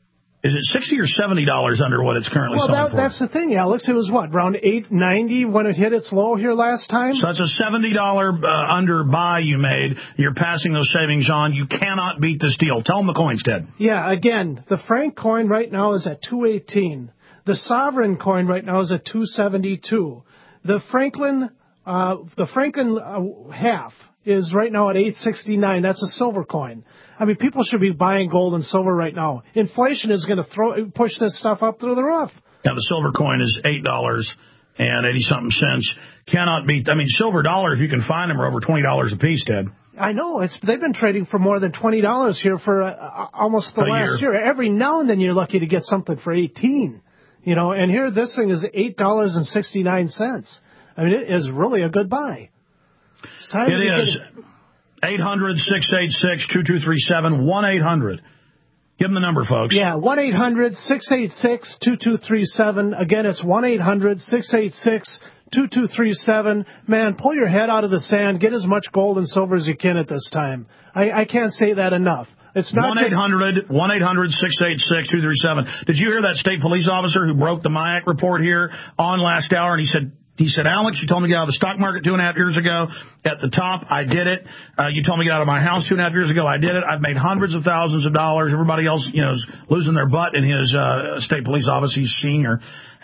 is it sixty or seventy dollars under what it's currently well, selling that, for? Well, that's the thing, Alex. It was what, around eight ninety when it hit its low here last time? So that's a seventy dollars uh, under buy you made. You're passing those savings on. You cannot beat this deal. Tell them the coins, Ted. Yeah, again, the Frank coin right now is at two eighteen. The Sovereign coin right now is at two seventy-two. The Franklin Uh, the Franklin uh, half is right now at eight sixty-nine. That's a silver coin. I mean, people should be buying gold and silver right now. Inflation is going to throw push this stuff up through the roof. Now, the silver coin is eight dollars and eighty-something cents. Cannot beat, I mean, silver dollars, if you can find them, are over twenty dollars a piece, Ted. I know. It's They've been trading for more than twenty dollars here for uh, almost the a last year. year. Every now and then you're lucky to get something for eighteen. You know, and here this thing is eight dollars and sixty-nine cents. I mean, it is really a good buy. It's time it to is. eight hundred six eight six two two three seven, one eight hundred. Give them the number, folks. Yeah, one eight hundred six eight six two two three seven. Again, it's one eight hundred six eight six two two three seven. Man, pull your head out of the sand. Get as much gold and silver as you can at this time. I, I can't say that enough. It's not one eight hundred one eight hundred six eight six two three seven. Did you hear that state police officer who broke the MIAC report here on last hour? And he said, He said, Alex, you told me to get out of the stock market two and a half years ago. At the top, I did it. Uh, you told me to get out of my house two and a half years ago. I did it. I've made hundreds of thousands of dollars. Everybody else, you know, is losing their butt in his uh, state police office. He's senior.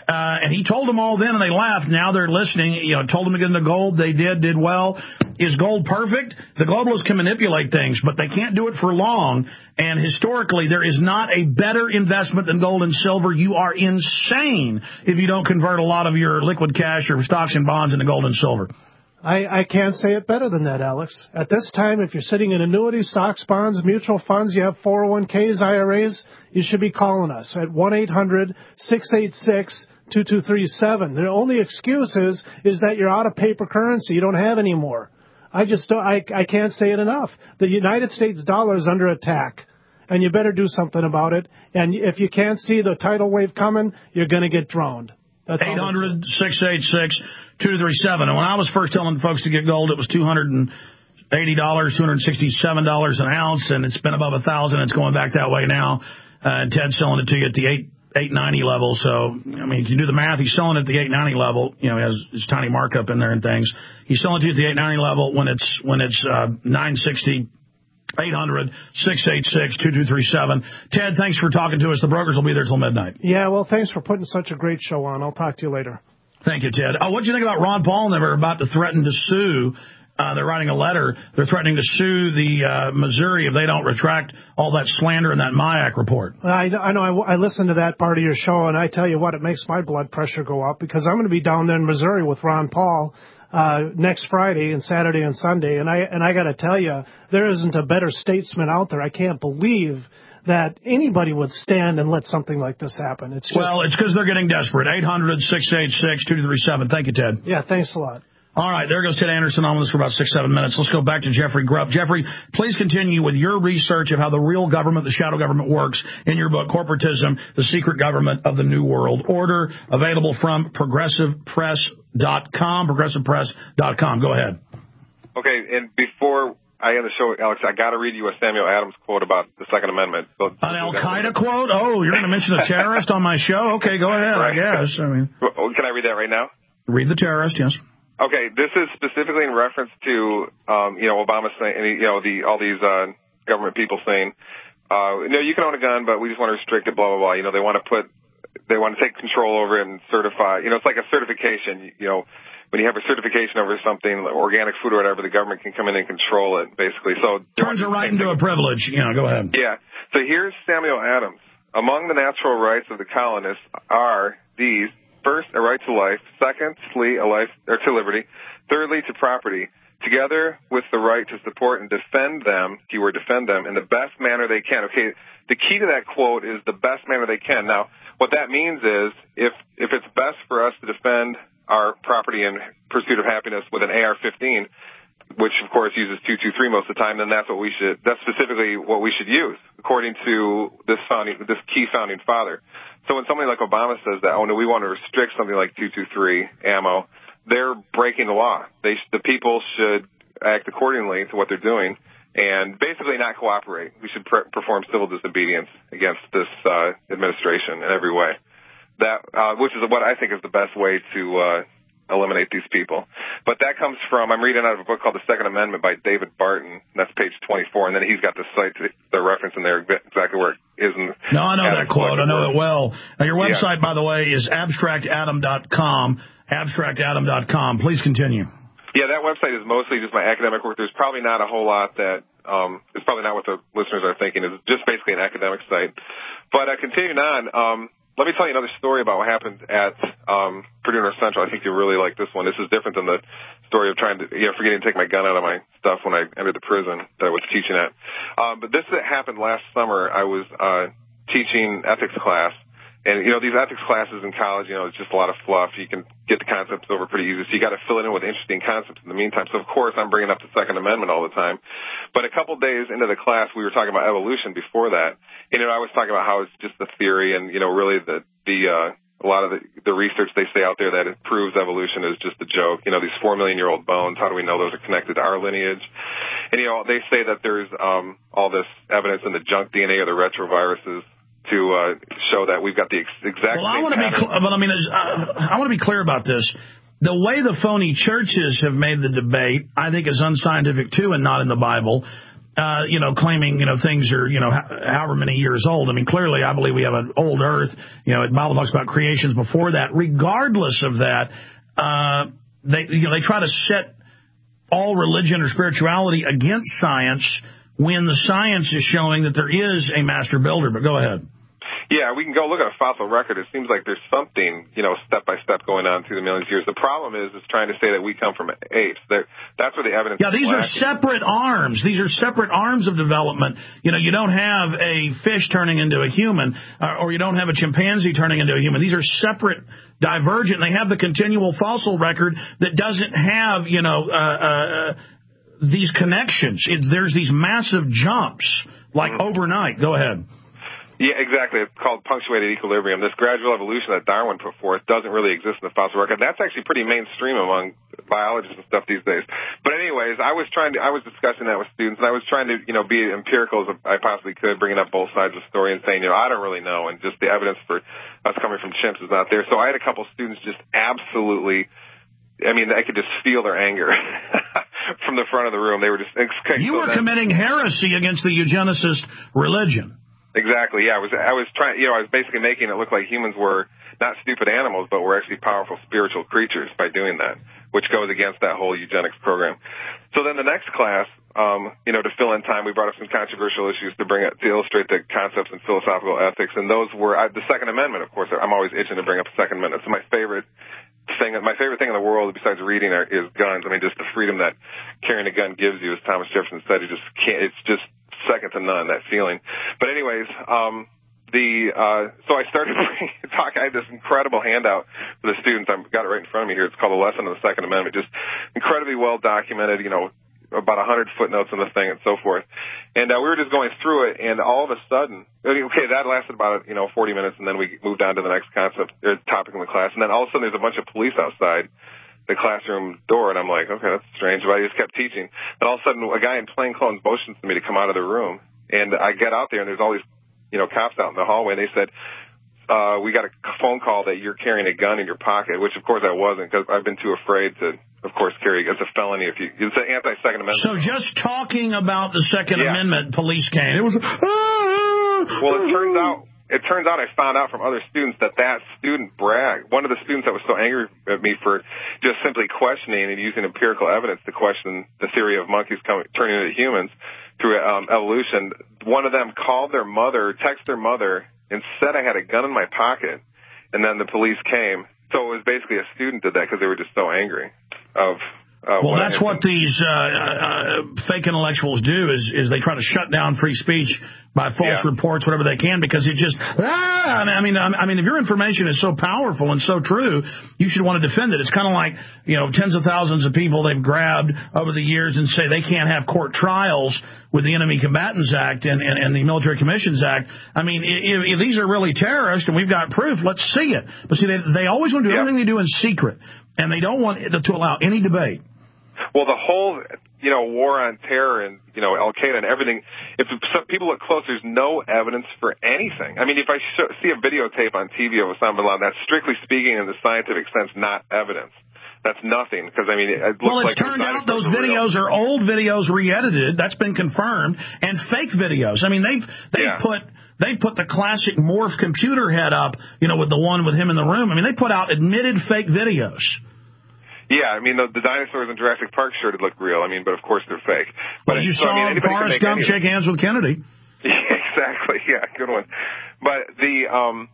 Uh, and he told them all then, and they laughed. Now they're listening. You know, told them to get into gold. They did, did well. Is gold perfect? The globalists can manipulate things, but they can't do it for long. And historically, there is not a better investment than gold and silver. You are insane if you don't convert a lot of your liquid cash or stocks and bonds into gold and silver. I, I can't say it better than that, Alex. At this time, if you're sitting in annuities, stocks, bonds, mutual funds, you have four oh one Ks, I R As, you should be calling us at one eight hundred six eight six two two three seven. The only excuse is, is that you're out of paper currency. You don't have any more. I just don't, I, I can't say it enough. The United States dollar is under attack, and you better do something about it. And if you can't see the tidal wave coming, you're going to get drowned. eight hundred six eight six two three seven. And when I was first telling folks to get gold, it was two hundred eighty dollars, two hundred sixty-seven dollars an ounce, and it's been above one thousand dollars. It's going back that way now. Uh, and Ted's selling it to you at the eight eight ninety level. So, I mean, if you do the math, he's selling it at the eight ninety level. You know, he has his tiny markup in there and things. He's selling it to you at the eight ninety level when it's when it's uh, nine sixty. eight hundred six eight six two two three seven. Ted, thanks for talking to us. The brokers will be there till midnight. Yeah, well, thanks for putting such a great show on. I'll talk to you later. Thank you, Ted. Oh, what do you think about Ron Paul? And they're about to threaten to sue. Uh, they're writing a letter. They're threatening to sue the uh, Missouri if they don't retract all that slander in that MIAC report. I, I know. I, I listened to that part of your show, and I tell you what, it makes my blood pressure go up because I'm going to be down there in Missouri with Ron Paul Uh, next Friday and Saturday and Sunday, and I and I got to tell you, there isn't a better statesman out there. I can't believe that anybody would stand and let something like this happen. It's just, well, it's because they're getting desperate. eight hundred six eight six two two three seven. Thank you, Ted. Yeah, thanks a lot. All right, there goes Ted Anderson on this for about six, seven minutes. Let's go back to Jeffrey Grubb. Jeffrey, please continue with your research of how the real government, the shadow government, works in your book, Corporatism, the Secret Government of the New World Order, available from progressive press dot com, progressive press dot com. Go ahead. Okay, and before I end the show, Alex, I got to read you a Samuel Adams quote about the Second Amendment. So, An Al-Qaeda quote? Oh, you're going to mention a terrorist on my show? Okay, go ahead, right. I guess. I mean, Can I read that right now? Read the terrorist, yes. Okay, this is specifically in reference to, um, you know, Obama saying, you know, the all these uh, government people saying, uh, no, you can own a gun, but we just want to restrict it, blah, blah, blah. You know, they want to put, they want to take control over it and certify. You know, it's like a certification. You know, when you have a certification over something, like organic food or whatever, the government can come in and control it, basically. So turns it right into a privilege. You know, go ahead. Yeah. So here's Samuel Adams. Among the natural rights of the colonists are these. First, a right to life. Secondly, a life or to liberty. Thirdly, to property. Together with the right to support and defend them, keyword defend them, in the best manner they can. Okay, the key to that quote is the best manner they can. Now, what that means is if if it's best for us to defend our property in pursuit of happiness with an A R fifteen, which of course uses two two three most of the time, then that's what we should. That's specifically what we should use, according to this founding, this key founding father. So when somebody like Obama says that, oh no, we want to restrict something like two two three ammo, they're breaking the law. They, the people should act accordingly to what they're doing and basically not cooperate. We should pre- perform civil disobedience against this uh, administration in every way. That, uh, which is what I think is the best way to uh, eliminate these people. But that comes from, I'm reading out of a book called The Second Amendment by David Barton. That's page twenty-four, and then he's got the site, the reference in there exactly where it is. In no, I know that quote. I know it well. Now, your website, yeah. by the way, is abstract adam dot com, abstract adam dot com. Please continue. Yeah, that website is mostly just my academic work. There's probably not a whole lot that, um, it's probably not what the listeners are thinking. It's just basically an academic site. But uh, continuing on, um, let me tell you another story about what happened at um, Purdue North Central. I think you'll really like this one. This is different than the story of trying to, you know, forgetting to take my gun out of my stuff when I entered the prison that I was teaching at. Um, but this happened last summer. I was uh, teaching ethics class. And, you know, these ethics classes in college, you know, it's just a lot of fluff. You can get the concepts over pretty easy. So you got to fill it in with interesting concepts in the meantime. So, of course, I'm bringing up the Second Amendment all the time. But a couple days into the class, we were talking about evolution before that. And, you know, I was talking about how it's just a theory and, you know, really the, the, uh, a lot of the, the research they say out there that it proves evolution is just a joke. You know, these four million year old bones, how do we know those are connected to our lineage? And, you know, they say that there's, um, all this evidence in the junk D N A or the retroviruses to uh, show that we've got the ex- exact well, same I want to be, cl- but I mean, uh, I want to be clear about this. The way the phony churches have made the debate, I think, is unscientific too, and not in the Bible. uh, you know, claiming, you know, things are, you know, however many years old. I mean, clearly, I believe we have an old earth. You know, the Bible talks about creations before that. Regardless of that, uh, they, you know, they try to set all religion or spirituality against science when the science is showing that there is a master builder. But go ahead. Yeah, we can go look at a fossil record. It seems like there's something, you know, step by step going on through the millions of years. The problem is, is trying to say that we come from apes. They're, that's where the evidence Yeah, these is are separate arms. These are separate arms of development. You know, you don't have a fish turning into a human, uh, or you don't have a chimpanzee turning into a human. These are separate, divergent. They have the continual fossil record that doesn't have, you know, uh, uh, these connections. It, there's these massive jumps, like mm-hmm. overnight. Go ahead. Yeah, exactly. It's called punctuated equilibrium. This gradual evolution that Darwin put forth doesn't really exist in the fossil record. That's actually pretty mainstream among biologists and stuff these days. But anyways, I was trying to, I was discussing that with students, and I was trying to, you know, be empirical as I possibly could, bringing up both sides of the story and saying, you know, I don't really know, and just the evidence for us coming from chimps is not there. So I had a couple students just absolutely, I mean, I could just feel their anger from the front of the room. They were just, okay, you so were then, committing heresy against the eugenicist religion. Exactly. Yeah, I was. I was trying. You know, I was basically making it look like humans were not stupid animals, but were actually powerful spiritual creatures by doing that, which goes against that whole eugenics program. So then the next class, um, you know, to fill in time, we brought up some controversial issues to bring up to illustrate the concepts in philosophical ethics, and those were uh, the Second Amendment. Of course, I'm always itching to bring up the Second Amendment. It's my favorite thing. My favorite thing in the world, besides reading, are, is guns. I mean, just the freedom that carrying a gun gives you, as Thomas Jefferson said. You just can't. It's just second to none, that feeling. But anyways, um, the uh, so I started talking. I had this incredible handout for the students. I've got it right in front of me here. It's called A Lesson on the Second Amendment. Just incredibly well documented, you know, about a hundred footnotes on the thing and so forth. And uh, we were just going through it, and all of a sudden, okay, that lasted about, you know, forty minutes, and then we moved on to the next concept, or topic in the class. And then all of a sudden there's a bunch of police outside the classroom door, and I'm like, okay, that's strange, but I just kept teaching. And all of a sudden, a guy in plain clothes motions to me to come out of the room, and I get out there, and there's all these, you know, cops out in the hallway, and they said, uh, we got a phone call that you're carrying a gun in your pocket, which, of course, I wasn't, because I've been too afraid to, of course, carry. It's a felony if you, it's an anti-Second Amendment. So just talking about the Second yeah. Amendment, police came. It was, well, it turns out, It turns out I found out from other students that that student bragged. One of the students that was so angry at me for just simply questioning and using empirical evidence to question the theory of monkeys coming, turning into humans through um, evolution, one of them called their mother, texted their mother, and said I had a gun in my pocket, and then the police came. So it was basically a student did that because they were just so angry of Uh, well, that's what these uh, uh, fake intellectuals do is, is they try to shut down free speech by false yeah. reports, whatever they can, because it just, ah, I mean, I mean, if your information is so powerful and so true, you should want to defend it. It's kind of like, you know, tens of thousands of people they've grabbed over the years and say they can't have court trials with the Enemy Combatants Act and, and, and the Military Commissions Act. I mean, if, if these are really terrorists and we've got proof, let's see it. But see, they, they always want to do yeah. everything they do in secret, and they don't want to allow any debate. Well, the whole, you know, war on terror and, you know, Al-Qaeda and everything, if some people look close, there's no evidence for anything. I mean, if I sh- see a videotape on T V of Osama bin Laden, that's strictly speaking in the scientific sense not evidence. That's nothing, because, I mean, it looks well, it's like turned out those videos are old videos re-edited. That's been confirmed. And fake videos. I mean, they've, they've yeah. put... They put the classic Morph computer head up, you know, with the one with him in the room. I mean, they put out admitted fake videos. Yeah, I mean, the, the dinosaurs in Jurassic Park sure did look real. I mean, but of course they're fake. But well, you so, saw I mean, Forrest Gump shake hands with Kennedy. Yeah, exactly. Yeah, good one. But the, um,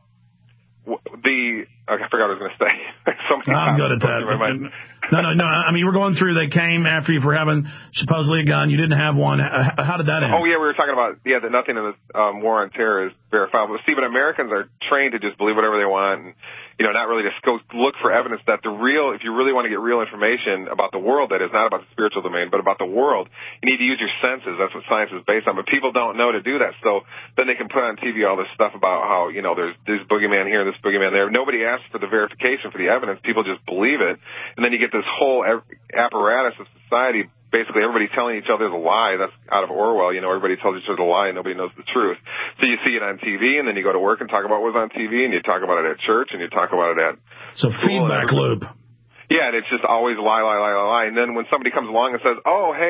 the, okay, I forgot what I was going to say. so many I'm good at that. No, no, no. I mean, we're going through, they came after you for having supposedly a gun. You didn't have one. How did that end? Oh, yeah, we were talking about, yeah, that nothing in the um, war on terror is verifiable. See, but Americans are trained to just believe whatever they want and, you know, not really just go look for evidence that the real, if you really want to get real information about the world, that is not about the spiritual domain, but about the world, you need to use your senses. That's what science is based on. But people don't know to do that. So then they can put on T V all this stuff about how, you know, there's this boogeyman here, this boogeyman there. Nobody asks for the verification for the evidence. People just believe it. And then you get this whole apparatus of society, basically everybody telling each other the lie. That's out of Orwell. You know, everybody tells each other the lie and nobody knows the truth. So you see it on T V, and then you go to work and talk about what's on T V, and you talk about it at church, and you talk about it at It's a feedback loop. Yeah, and it's just always lie, lie, lie, lie, lie. And then when somebody comes along and says, oh, hey,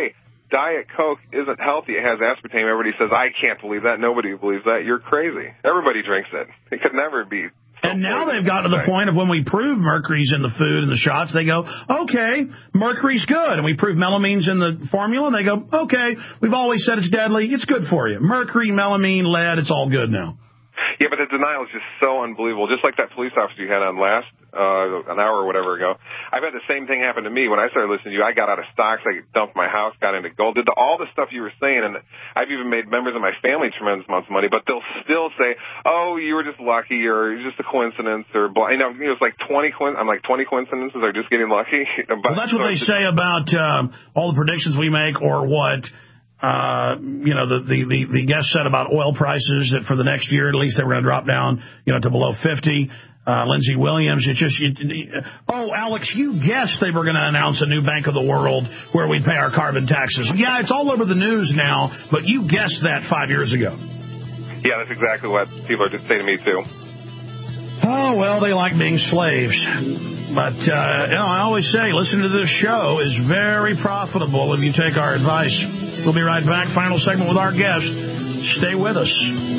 Diet Coke isn't healthy. It has aspartame. Everybody says, I can't believe that. Nobody believes that. You're crazy. Everybody drinks it. It could never be. And now they've got to the point of when we prove mercury's in the food and the shots, they go, okay, mercury's good. And we prove melamine's in the formula, and they go, okay, we've always said it's deadly. It's good for you. Mercury, melamine, lead, it's all good now. Yeah, but the denial is just so unbelievable. Just like that police officer you had on last, uh, an hour or whatever ago. I've had the same thing happen to me. When I started listening to you, I got out of stocks, I dumped my house, got into gold, did all the stuff you were saying, and I've even made members of my family tremendous amounts of money, but they'll still say, oh, you were just lucky, or it's just a coincidence, or, blah. You know, it was like twenty, coin- I'm like, twenty coincidences are just getting lucky. Well, that's what so they say about um, all the predictions we make, or what Uh, you know, the, the, the, the guest said about oil prices that for the next year, at least they were going to drop down, you know, to below fifty. Uh, Lindsey Williams, it's just, you, oh, Alex, you guessed they were going to announce a new Bank of the World where we'd pay our carbon taxes. Yeah, it's all over the news now, but you guessed that five years ago. Yeah, that's exactly what people are just saying to me, too. Oh, well, they like being slaves. But, uh, you know, I always say, listening to this show is very profitable if you take our advice. We'll be right back. Final segment with our guest. Stay with us.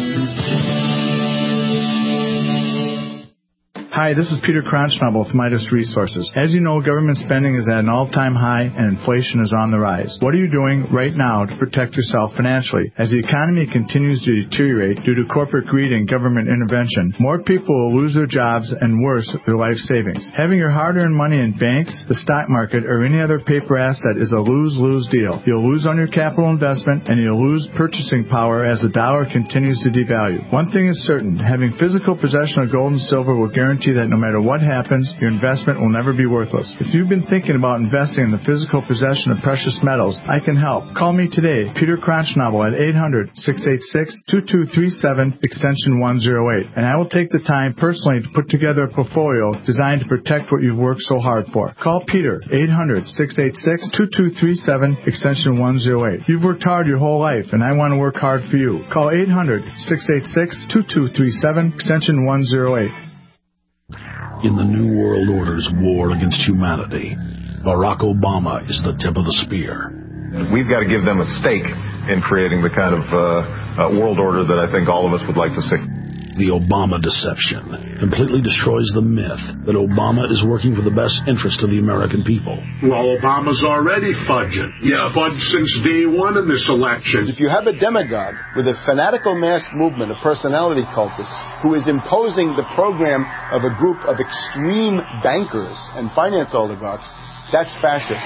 Hi, this is Peter Kronschnabel with Midas Resources. As you know, government spending is at an all-time high and inflation is on the rise. What are you doing right now to protect yourself financially? As the economy continues to deteriorate due to corporate greed and government intervention, more people will lose their jobs and, worse, their life savings. Having your hard-earned money in banks, the stock market, or any other paper asset is a lose-lose deal. You'll lose on your capital investment and you'll lose purchasing power as the dollar continues to devalue. One thing is certain, having physical possession of gold and silver will guarantee that no matter what happens, your investment will never be worthless. If you've been thinking about investing in the physical possession of precious metals, I can help. Call me today, Peter Kronschnabel, at eight hundred, six eight six, two two three seven, extension one oh eight, and I will take the time personally to put together a portfolio designed to protect what you've worked so hard for. Call Peter, eight hundred, six eight six, two two three seven, extension one oh eight. You've worked hard your whole life, and I want to work hard for you. Call eight hundred, six eight six, two two three seven, extension one oh eight. In the New World Order's war against humanity, Barack Obama is the tip of the spear. We've got to give them a stake in creating the kind of uh, uh, world order that I think all of us would like to see. The Obama deception completely destroys the myth that Obama is working for the best interest of the American people. Well, Obama's already fudging. Yeah, fudged since day one in this election. If you have a demagogue with a fanatical mass movement of personality cultists who is imposing the program of a group of extreme bankers and finance oligarchs, that's fascism.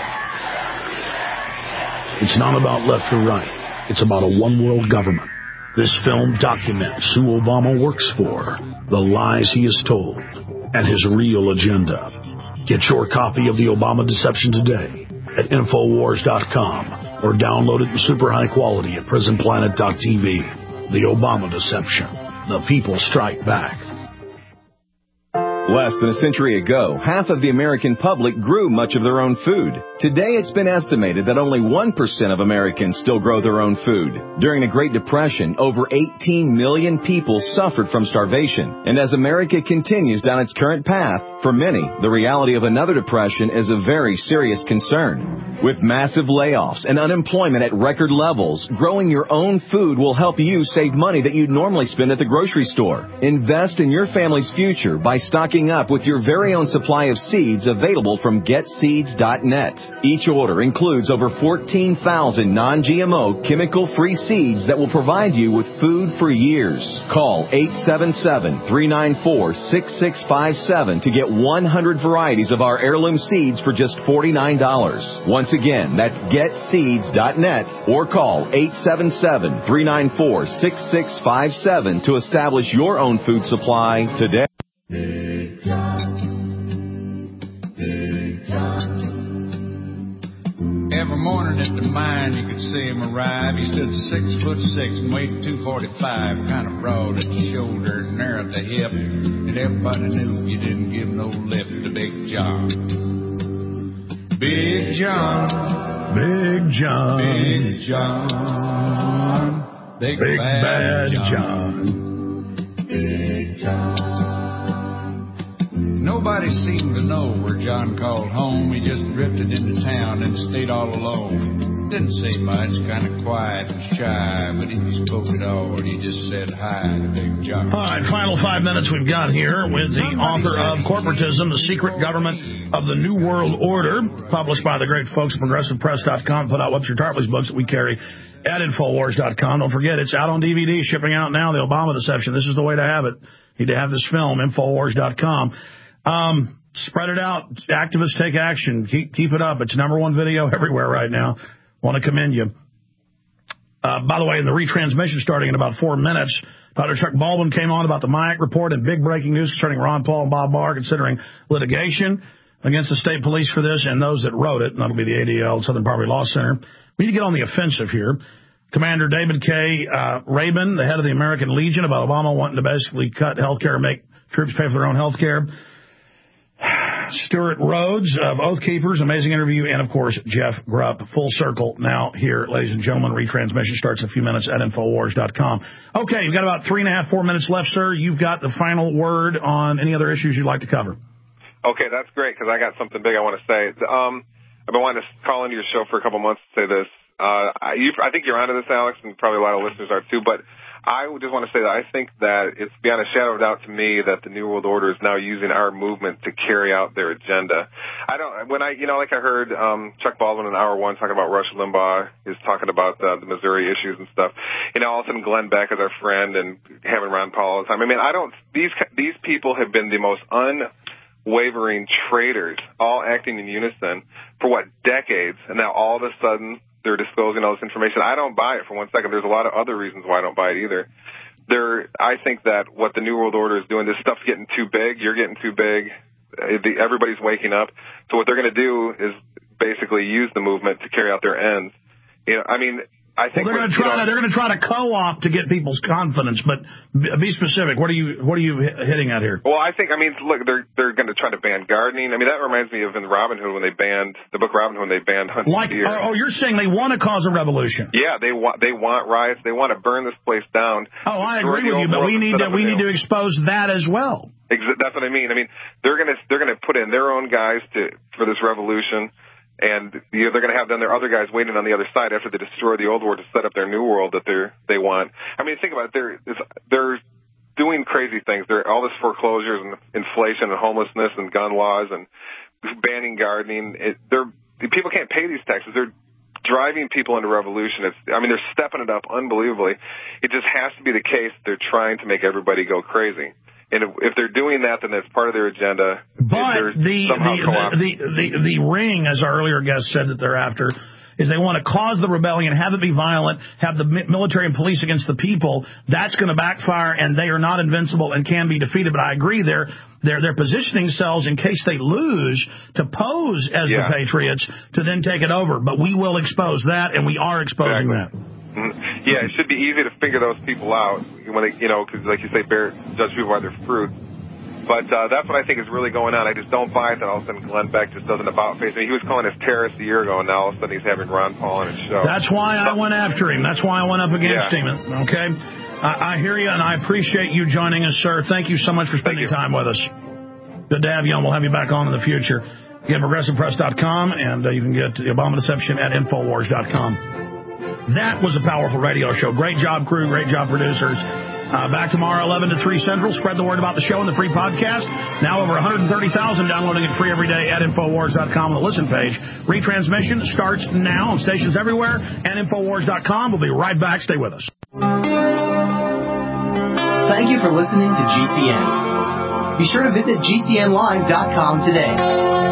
It's not about left or right. It's about a one-world government. This film documents who Obama works for, the lies he has told, and his real agenda. Get your copy of The Obama Deception today at Infowars dot com or download it in super high quality at Prison Planet dot T V. The Obama Deception. The people strike back. Less than a century ago, half of the American public grew much of their own food. Today, it's been estimated that only one percent of Americans still grow their own food. During the Great Depression, over eighteen million people suffered from starvation. And as America continues down its current path, for many, the reality of another depression is a very serious concern. With massive layoffs and unemployment at record levels, growing your own food will help you save money that you'd normally spend at the grocery store. Invest in your family's future by stocking up with your very own supply of seeds available from get seeds dot net. Each order includes over fourteen thousand non G M O, chemical-free seeds that will provide you with food for years. Call eight seven seven, three nine four, six six five seven to get one hundred varieties of our heirloom seeds for just forty-nine dollars. Once again, that's get seeds dot net or call eight seven seven, three nine four, six six five seven to establish your own food supply today. Big John, Big John. Every morning at the mine you could see him arrive. He stood six foot six and weighed two forty-five, kind of broad at the shoulder and narrow at the hip. And everybody knew you didn't give no lip to Big John. Big John, Big John, Big John, Big, Big Bad, Bad John. John. Big John. Nobody seemed to know where John called home. He just drifted into town and stayed all alone. Didn't say much, kind of quiet and shy, but if he spoke at all, he just said hi to Big John. All right, final five minutes we've got here with the author of Corporatism, the Secret Government of the New World Order, published by the great folks at Progressive Press dot com, put out Webster Tarpley's books that we carry at Infowars dot com. Don't forget, it's out on D V D, shipping out now, The Obama Deception. This is the way to have it. You need to have this film, Infowars dot com. Um, spread it out. Activists take action. Keep, keep it up. It's number one video everywhere right now. Want to commend you. Uh, by the way, in the retransmission starting in about four minutes, Doctor Chuck Baldwin came on about the Mayak report and big breaking news concerning Ron Paul and Bob Barr considering litigation against the state police for this and those that wrote it. And that'll be the A D L, Southern Poverty Law Center. We need to get on the offensive here. Commander David K. Uh, Rabin, the head of the American Legion, about Obama wanting to basically cut health care and make troops pay for their own health care. Stuart Rhodes of Oath Keepers, amazing interview, and, of course, Jeff Grupp. Full circle now here, ladies and gentlemen. Retransmission starts in a few minutes at Infowars dot com. Okay, you've got about three and a half, four minutes left, sir. You've got the final word on any other issues you'd like to cover. Okay, that's great, because I got something big I want to say. Um, I've been wanting to call into your show for a couple months to say this. Uh, I, you, I think you're onto this, Alex, and probably a lot of listeners are too, but I just want to say that I think that it's beyond a shadow of doubt to me that the New World Order is now using our movement to carry out their agenda. I don't, when I, you know, like I heard um, Chuck Baldwin in hour one talking about Rush Limbaugh, is talking about uh, the Missouri issues and stuff. You know, all of a sudden Glenn Beck is our friend and having Ron Paul all the time. I mean, I don't, these, these people have been the most unwavering traitors, all acting in unison for what, decades, and now all of a sudden they're disclosing all this information. I don't buy it for one second. There's a lot of other reasons why I don't buy it either. There, I think that what the New World Order is doing, this stuff's getting too big. You're getting too big. The, everybody's waking up. So what they're going to do is basically use the movement to carry out their ends. You know, I mean, I think well, they're going to try. You know, to, they're going to try to co-opt to get people's confidence. But be specific. What are you? What are you hitting at here? Well, I think. I mean, look, they're they're going to try to ban gardening. I mean, that reminds me of in Robin Hood when they banned the book Robin Hood when they banned hunting like, deer. Oh, you're saying they want to cause a revolution? Yeah, they want they want riots. They want to burn this place down. Oh, I agree with you, but we need to we need to expose that as well. That's what I mean. I mean, they're going to they're going to put in their own guys to for this revolution. And you know, they're going to have then their other guys waiting on the other side after they destroy the old world to set up their new world that they they want. I mean, think about it. They're they're doing crazy things. They're all this foreclosures and inflation and homelessness and gun laws and banning gardening. It, they're people can't pay these taxes. They're driving people into revolution. It's I mean, they're stepping it up unbelievably. It just has to be the case that they're trying to make everybody go crazy. And if they're doing that, then that's part of their agenda. But the the, the, the, the ring, as our earlier guest said that they're after, is they want to cause the rebellion, have it be violent, have the military and police against the people. That's going to backfire, and they are not invincible and can be defeated. But I agree, they're they're, they're positioning themselves in case they lose to pose as yeah. the Patriots to then take it over. But we will expose that, and we are exposing exactly. that. Yeah, it should be easy to figure those people out when they, you know, because like you say, bear, judge people by their fruit. But uh, that's what I think is really going on. I just don't buy it that all of a sudden Glenn Beck just does an about face. I mean, he was calling us terrorists a year ago, and now all of a sudden he's having Ron Paul on his show. That's why I went after him. That's why I went up against yeah. him. Okay, I, I hear you, and I appreciate you joining us, sir. Thank you so much for spending time with us. Good to have you on. We'll have you back on in the future. Again, Progressive Press dot com, and uh, you can get the Obama Deception at Infowars dot com. That was a powerful radio show. Great job, crew. Great job, producers. Uh, back tomorrow, eleven to three Central. Spread the word about the show and the free podcast. Now over one hundred thirty thousand downloading it free every day at Infowars dot com on the listen page. Retransmission starts now on stations everywhere and Infowars dot com. We'll be right back. Stay with us. Thank you for listening to G C N. Be sure to visit G C N live dot com today.